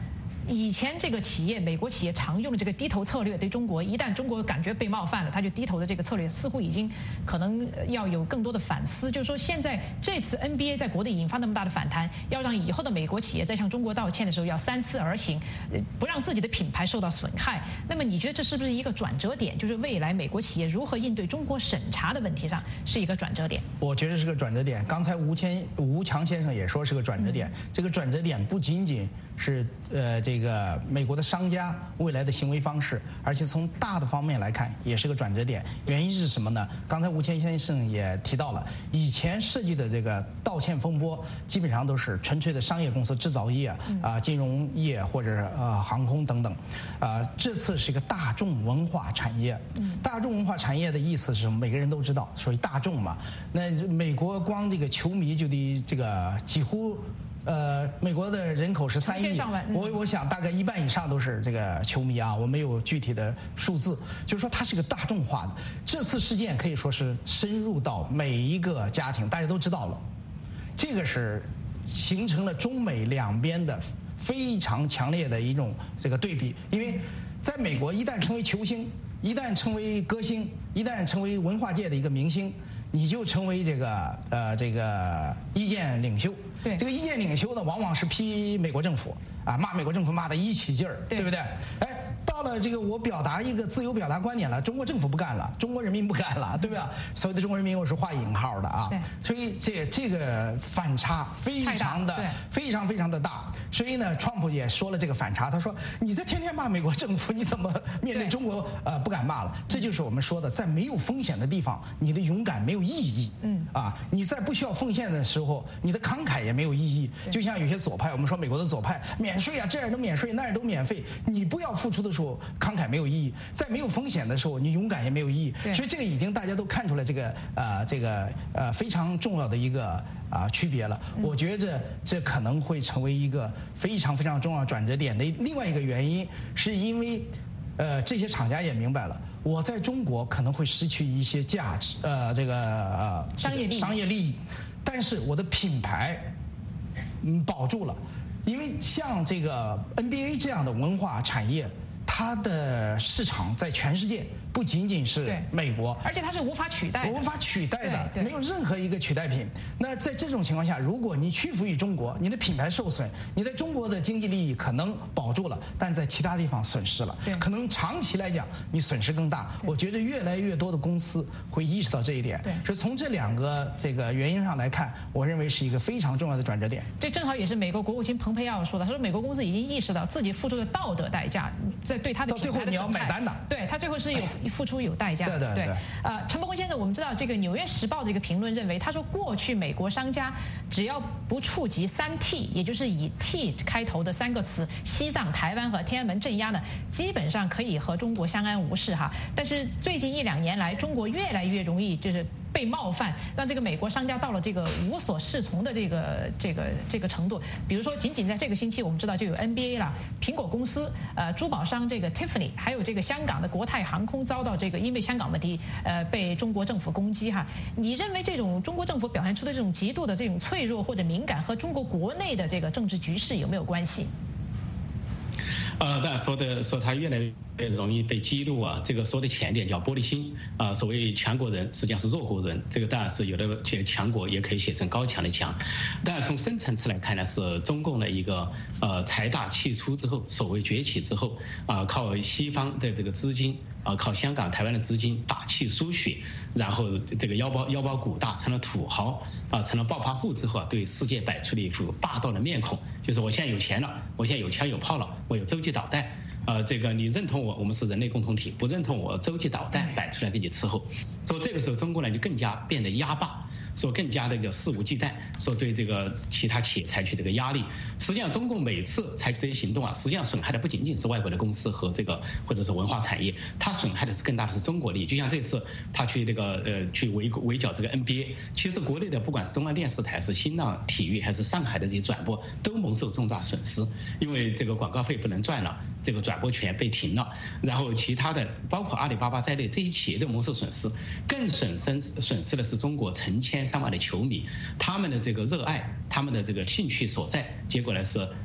以前这个企业，美国企业常用的这个低头策略，对中国一旦中国感觉被冒犯了，他就低头的这个策略，似乎已经可能要有更多的反思。就是说，现在这次 NBA 在国内引发那么大的反弹，要让以后的美国企业在向中国道歉的时候要三思而行，不让自己的品牌受到损害。那么，你觉得这是不是一个转折点？就是未来美国企业如何应对中国审查的问题上是一个转折点？ 我觉得是个转折点。刚才吴强先生也说是个转折点。这个转折点不仅仅是这个美国的商家未来的行为方式，而且从大的方面来看也是个转折点。原因是什么呢？刚才吴谦先生也提到了，以前设计的这个道歉风波基本上都是纯粹的商业公司、制造业金融业或者航空等等，这次是一个大众文化产业。大众文化产业的意思是每个人都知道，所以大众嘛。那美国光这个球迷就得这个几乎。美国的人口是3亿，我想大概1半以上都是这个球迷啊，我没有具体的数字，就是说它是个大众化的。这次事件可以说是深入到每一个家庭，大家都知道了，这个是形成了中美两边的非常强烈的一种这个对比。因为在美国，一旦成为球星，一旦成为歌星，一旦成为文化界的一个明星，你就成为这个意见领袖。 对， 这个意见领袖呢，往往是批美国政府啊，骂美国政府骂得一起劲儿，对不对？哎，到了这个我表达一个自由表达观点了，中国政府不干了，中国人民不干了，对吧？所谓的中国人民我是画引号的啊，所以这个反差非常的大。所以呢，川普也说了这个反差，他说你这天天骂美国政府，你怎么面对中国不敢骂了？这就是我们说的，在没有风险的地方，你的勇敢没有意义。你在不需要奉献的时候，你的慷慨也没有意义。就像有些左派，我们说美国的左派免税啊，这样都免税，那样都免费，你不要付出的时候，慷慨没有意义；在没有风险的时候，你勇敢也没有意义。所以这个已经大家都看出来这个非常重要的一个区别了。我觉着这可能会成为一个非常非常重要的转折点的另外一个原因，是因为这些厂家也明白了，我在中国可能会失去一些价值，商业利益，但是我的品牌保住了。因为像这个 NBA 这样的文化产业，它的市场在全世界不仅仅是美国， 而且它是无法取代的， 没有任何一个取代品。那在这种情况下，如果你屈服于中国，你的品牌受损，你在中国的经济利益可能保住了，但在其他地方损失了，可能长期来讲你损失更大。我觉得越来越多的公司会意识到这一点。所以从这两个这个原因上来看，我认为是一个非常重要的转折点。 这正好也是美国国务卿彭佩奥说的，他说美国公司已经意识到自己付出的道德代价，在对他的品牌的损害，到最后你要买单的。对，他最后是付出有代价。对。陈伯公先生，我们知道这个《纽约时报》的一个评论认为，他说过去美国商家只要不触及3T，也就是以 T 开头的3个词，西藏、台湾和天安门镇压呢，基本上可以和中国相安无事哈。但是最近1-2年来，中国越来越容易就是被冒犯，让这个美国商家到了这个无所适从的这个程度。比如说，仅仅在这个星期，我们知道就有 NBA 啦、苹果公司、珠宝商这个 Tiffany， 还有这个香港的国泰航空遭到这个因为香港问题被中国政府攻击哈。你认为这种中国政府表现出的这种极度的这种脆弱或者敏感和中国国内的这个政治局势有没有关系？ 当然说他越来越容易被激怒啊，这个说的浅点叫玻璃心啊。所谓强国人实际上是弱国人，这个当然是有的强国也可以写成高强的强。但是从深层次来看呢，是中共的一个财大气粗之后，所谓崛起之后靠西方的这个资金靠香港、台湾的资金大气输血，然后这个腰包鼓大，成了土豪成了暴发户之后对世界摆出了一副霸道的面孔，就是我现在有钱了，我现在有枪有炮了，我有洲际导弹。这个你认同我们是人类共同体，不认同我洲际导弹摆出来给你伺候。所以这个时候中国呢就更加变得压霸，说更加的叫肆无忌惮，说对这个其他企业采取这个压力。实际上中共每次采取这些行动实际上损害的不仅仅是外国的公司和这个或者是文化产业，它损害的是更大的是中国利益。就像这次他去这个去围剿这个 NBA， 其实国内的不管是中央电视台、是新浪体育还是上海的这些转播都蒙受重大损失，因为这个广告费不能赚了，这个转播权被停了，然后其他的包括阿里巴巴在内这些企业都蒙受损失，更损失的是中国成千上万的球迷，他们的这个热爱，他们的这个兴趣所在，结果呢是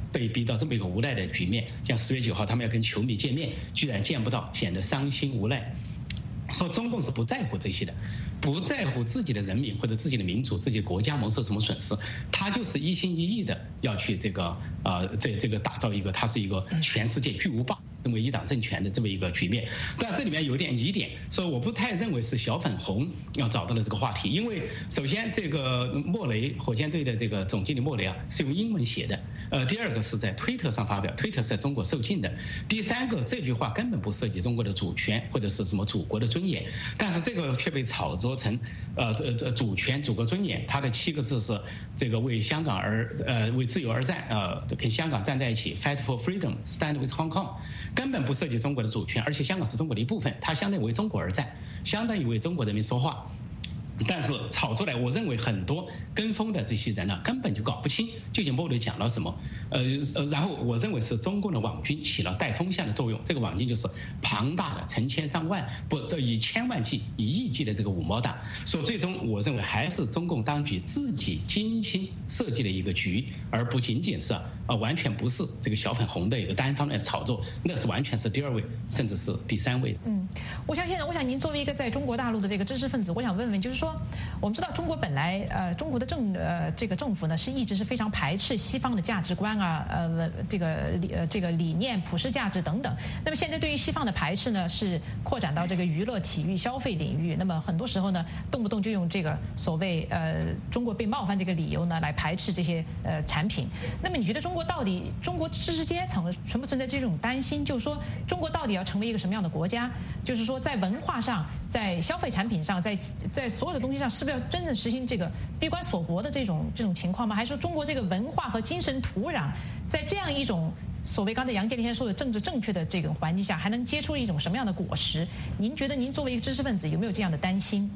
被逼到这么一个无奈的局面。像10月9号他们要跟球迷见面，居然见不到，显得伤心无奈。说中共是不在乎这些的，不在乎自己的人民或者自己的民族、自己的国家蒙受什么损失，他就是一心一意的要去这个打造一个，他是一个全世界巨无霸这么一党政权的这么一个局面。但这里面有点疑点，所以我不太认为是小粉红要找到的这个话题，因为首先这个莫雷火箭队的这个总经理莫雷啊是用英文写的，第二个是在推特上发表，推特是在中国受禁的，第三个这句话根本不涉及中国的主权或者是什么祖国的尊严，但是这个却被炒作成主权、祖国尊严，它的7个字是这个为香港为自由而战，跟香港站在一起 ，Fight for freedom, stand with Hong Kong。根本不涉及中国的主权，而且香港是中国的一部分，它相当于为中国而战，相当于为中国人民说话。但是炒出来，我认为很多跟风的这些人呢，根本就搞不清究竟莫雷讲了什么。然后我认为是中共的网军起了带风向的作用。这个网军就是庞大的成千上万，以千万计、以亿计的这个五毛党。所以最终我认为还是中共当局自己精心设计的一个局，而不仅仅是完全不是这个小粉红的一个单方面的炒作，那是完全是第2位甚至是第3位的。 我想您作为一个在中国大陆的这个知识分子，我想问问，就是说，我们知道中国本来中国的这个政府呢一直是非常排斥西方的价值观啊，这个理念、普世价值等等。那么现在对于西方的排斥呢，是扩展到这个娱乐、体育、消费领域。那么很多时候呢，动不动就用这个所谓中国被冒犯这个理由呢，来排斥这些产品。那么你觉得中国知识阶层存不存在这种担心？就是说，中国到底要成为一个什么样的国家？就是说，在文化上，在消费产品上，在所有的东西上，是不是要真正实行这个闭关锁国的这种情况吗？还是说中国这个文化和精神土壤，在这样一种所谓刚才杨建林先生说的政治正确的这种环境下，还能结出一种什么样的果实？您觉得您作为一个知识分子，有没有这样的担心？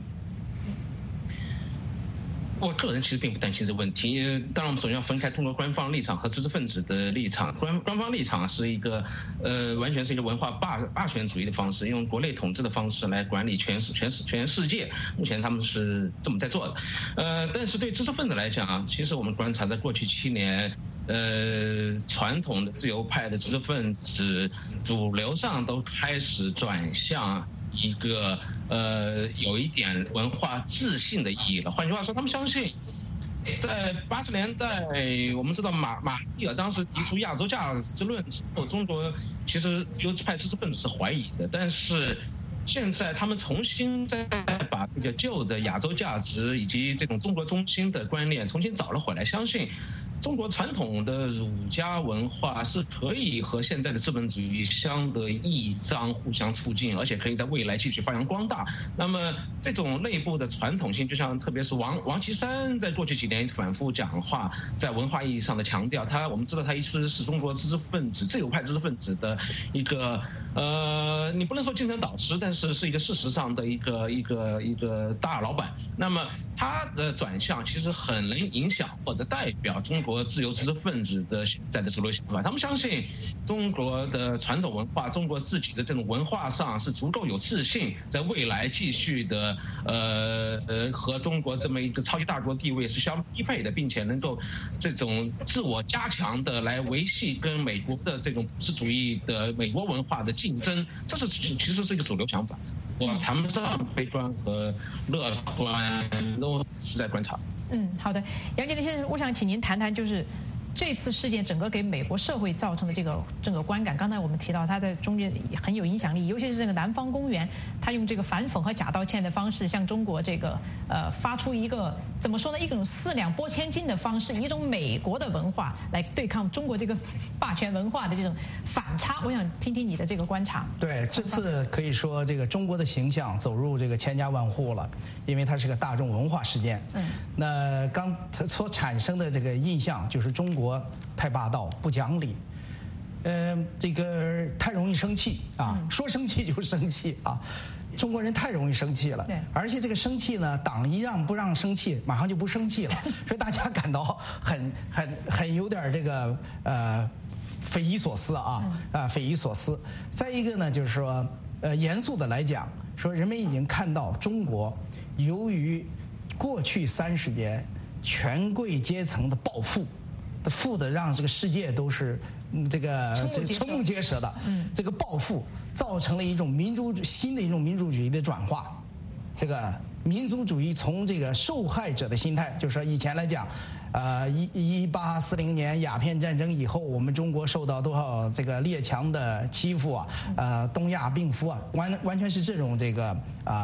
我个人其实并不担心这个问题。当然，我们首先要分开中国官方立场和知识分子的立场。官方立场是一个完全是一个文化霸权主义的方式，用国内统治的方式来管理全世界。目前他们是这么在做的。但是对知识分子来讲，其实我们观察在过去7年。传统的自由派的知识分子主流上都开始转向一个有一点文化自信的意义了。换句话说，他们相信，在80年代，我们知道马蒂尔当时提出亚洲价值论之后，中国其实自由派知识分子是怀疑的，但是现在他们重新再把这个旧的亚洲价值以及这种中国中心的观念重新找了回来，相信中国传统的儒家文化是可以和现在的资本主义相得益彰、互相促进，而且可以在未来继续发扬光大。那么这种内部的传统性，就像特别是王岐山在过去几年反复讲话，在文化意义上的强调，我们知道他一直是中国知识分子、自由派知识分子的一个你不能说精神导师，但是是一个事实上的一个大老板。那么他的转向其实很能影响或者代表中国自由知识分子的现在的主流想法。他们相信中国的传统文化，中国自己的这种文化上是足够有自信，在未来继续的和中国这么一个超级大国地位是相匹配的，并且能够这种自我加强的来维系跟美国的这种普世主义的美国文化的竞争。这是其实是一个主流想法。我谈不上悲观和乐观，都是在观察。 好的，杨建林先生，我想请您谈谈，就是这次事件整个给美国社会造成的这个观感。刚才我们提到它在中间很有影响力，尤其是这个南方公园，他用这个反讽和假道歉的方式，向中国这个发出一个怎么说呢，一种四两拨千斤的方式，一种美国的文化来对抗中国这个霸权文化的这种反差。我想听听你的这个观察。 对，这次可以说这个中国的形象走入这个千家万户了，因为它是个大众文化事件。那刚所产生的这个印象就是中国太霸道、不讲理，这个太容易生气啊，说生气就生气啊。中国人太容易生气了，而且这个生气呢，党一让不让生气，马上就不生气了，所以大家感到很有点这个匪夷所思匪夷所思。再一个呢，就是说严肃的来讲，说人们已经看到中国由于过去30年权贵阶层的暴富， 富的让这个世界都是这个瞠目结舌的，这个暴富造成了一种新的一种民族主义的转化。这个民族主义从这个受害者的心态，就是说以前来讲，1840年鸦片战争以后，我们中国受到多少这个列强的欺负啊，东亚病夫啊，完全是这种这个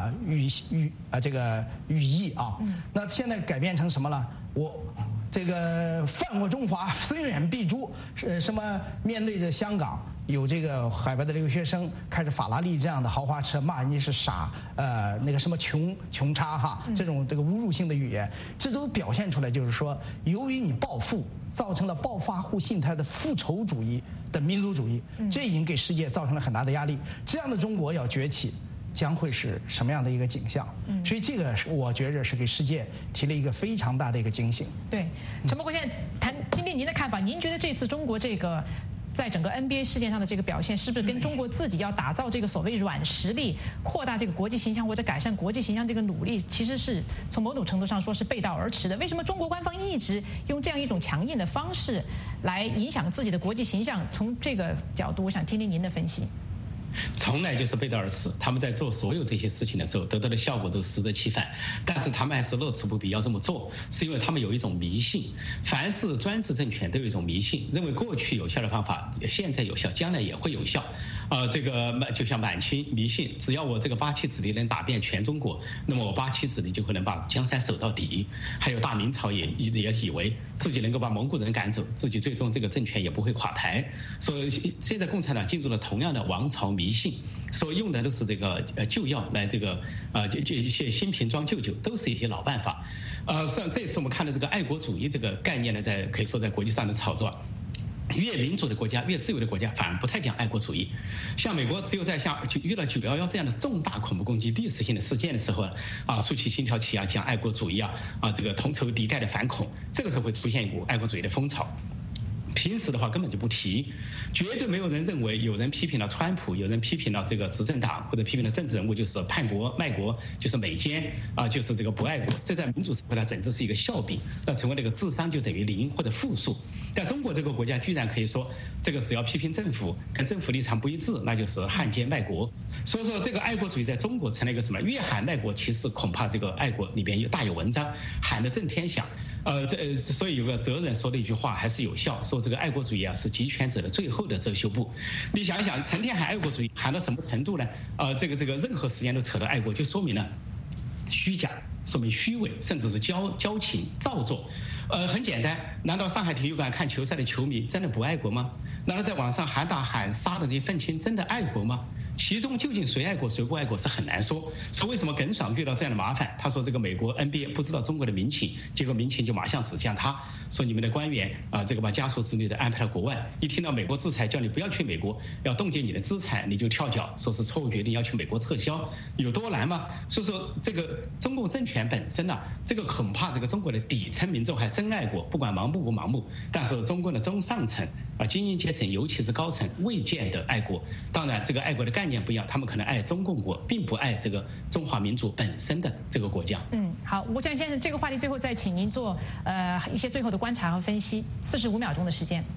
语义啊。那现在改变成什么了？我这个犯我中华，虽远必诛。什么面对着香港有这个海外的留学生开着法拉利这样的豪华车，骂人家是傻，那个什么穷叉哈，这种这个侮辱性的语言，这都表现出来，就是说，由于你暴富，造成了暴发户心态的复仇主义的民族主义，这已经给世界造成了很大的压力。这样的中国要崛起，将会是什么样的一个景象？所以这个我觉着是给世界提了一个非常大的一个警醒。 对，陈伯国先生谈今天您的看法，您觉得这次中国这个在整个 NBA 事件上的这个表现，是不是跟中国自己要打造这个所谓软实力、扩大这个国际形象或者改善国际形象这个努力，其实是从某种程度上说是背道而驰的？为什么中国官方一直用这样一种强硬的方式来影响自己的国际形象？从这个角度，我想听听您的分析。 从来就是背道而驰，他们在做所有这些事情的时候，得到的效果都适得其反。但是他们还是乐此不疲要这么做，是因为他们有一种迷信。凡是专制政权都有一种迷信，认为过去有效的方法，现在有效，将来也会有效。这个就像满清迷信，只要我这个八旗子弟能打遍全中国，那么我八旗子弟就可能把江山守到底。还有大明朝也以为自己能够把蒙古人赶走，自己最终这个政权也不会垮台。所以现在共产党进入了同样的王朝迷信，所用的都是这个旧药来这个一些新瓶装旧酒，都是一些老办法。像这次我们看到这个爱国主义这个概念呢，可以说在国际上的炒作。越民主的国家，越自由的国家，反而不太讲爱国主义。像美国，只有在遇到911这样的重大恐怖攻击、历史性的事件的时候竖起星条旗啊，讲爱国主义这个同仇敌忾的反恐，这个时候会出现一股爱国主义的风潮。平时的话根本就不提，绝对没有人认为有人批评了川普，有人批评了这个执政党，或者批评了政治人物就是叛国卖国，就是美奸就是这个不爱国。这在民主社会呢，简直是一个笑柄，那成为那个智商就等于0或者负数。在中国这个国家，居然可以说这个只要批评政府，跟政府立场不一致，那就是汉奸卖国。所以说这个爱国主义在中国成了一个什么？越喊卖国，其实恐怕这个爱国里边大有文章，喊得震天响。所以有个哲人说的一句话还是有效，说这个爱国主义是极权者的最后的遮羞布。你想一想，成天喊爱国主义喊到什么程度呢？这个任何时间都扯到爱国，就说明了虚假，说明虚伪，甚至是矫情造作。很简单，难道上海体育馆看球赛的球迷真的不爱国吗？难道在网上喊打喊杀的这些愤青真的爱国吗？其中究竟谁爱国谁不爱国是很难说。说为什么耿爽遇到这样的麻烦？他说这个美国 NBA 不知道中国的民情，结果民情就马上指向他，说你们的官员这个把家属子女的安排到国外，一听到美国制裁叫你不要去美国，要冻结你的资产，你就跳脚，说是错误决定要去美国撤销，有多难吗？所以说这个中共政权本身这个恐怕这个中国的底层民众还真爱国，不管盲目不盲目，但是中国的中上层精英阶层，尤其是高层未见得爱国。当然这个爱国的概念不一样，他们可能爱中共国，并不爱这个中华民族本身的这个国家。 好，吴江先生，这个话题最后再请您做一些最后的观察和分析，45秒钟的时间。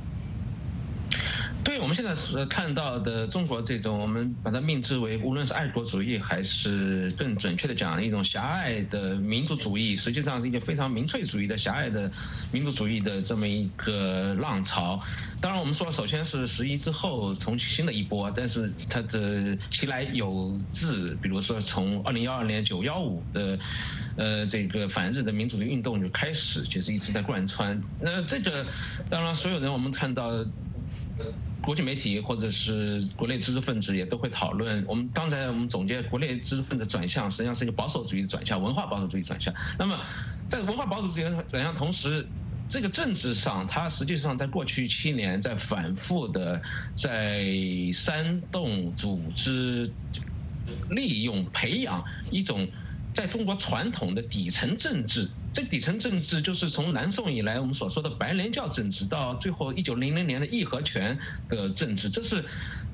对，我们现在看到的中国这种，我们把它命之为无论是爱国主义还是更准确的讲一种狭隘的民族主义，实际上是一个非常民粹主义的狭隘的民族主义的这么一个浪潮。当然我们说首先是11之后从新的一波，但是它的其来有自，比如说从2012年915的这个反日的民主的运动就开始，就是一直在贯穿。那这个当然所有人我们看到国际媒体或者是国内知识分子也都会讨论。刚才我们总结国内知识分子转向，实际上是一个保守主义的转向，文化保守主义转向。那么在文化保守主义的转向同时，这个政治上，它实际上在过去7年在反复的在煽动、组织、利用、培养一种在中国传统的底层政治。这个底层政治就是从南宋以来我们所说的白莲教政治，到最后1900年的义和拳的政治，这是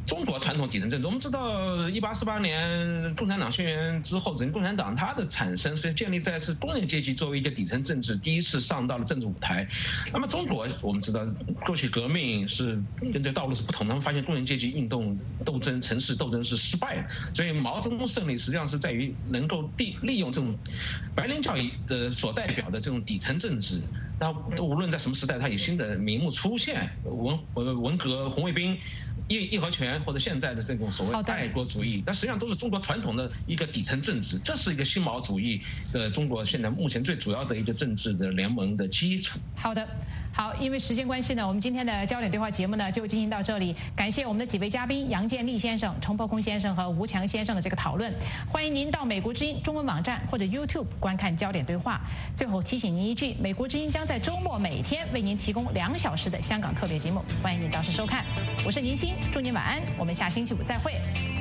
中国传统底层政治，我们知道1848年共产党宣言之后，整个共产党它的产生是建立在是工人阶级作为一个底层政治第一次上到了政治舞台。那么中国我们知道过去革命是跟这个道路是不同的，他们发现工人阶级运动斗争、城市斗争是失败的，所以毛泽东胜利实际上是在于能够利用这种白领教育的所代表的这种底层政治。那无论在什么时代，它有新的名目出现，文革、红卫兵、义和拳，或者现在的这种所谓爱国主义，但实际上都是中国传统的一个底层政治，这是一个新毛主义的中国现在目前最主要的一个政治的联盟的基础。 好的。好，因为时间关系呢，我们今天的焦点对话节目呢就进行到这里。感谢我们的几位嘉宾杨建立先生、程伯空先生和吴强先生的这个讨论。欢迎您到美国之音中文网站或者 YouTube 观看焦点对话。最后提醒您一句，美国之音将在周末每天为您提供2小时的香港特别节目，欢迎您到时收看。我是宁鑫，祝您晚安，我们下星期五再会。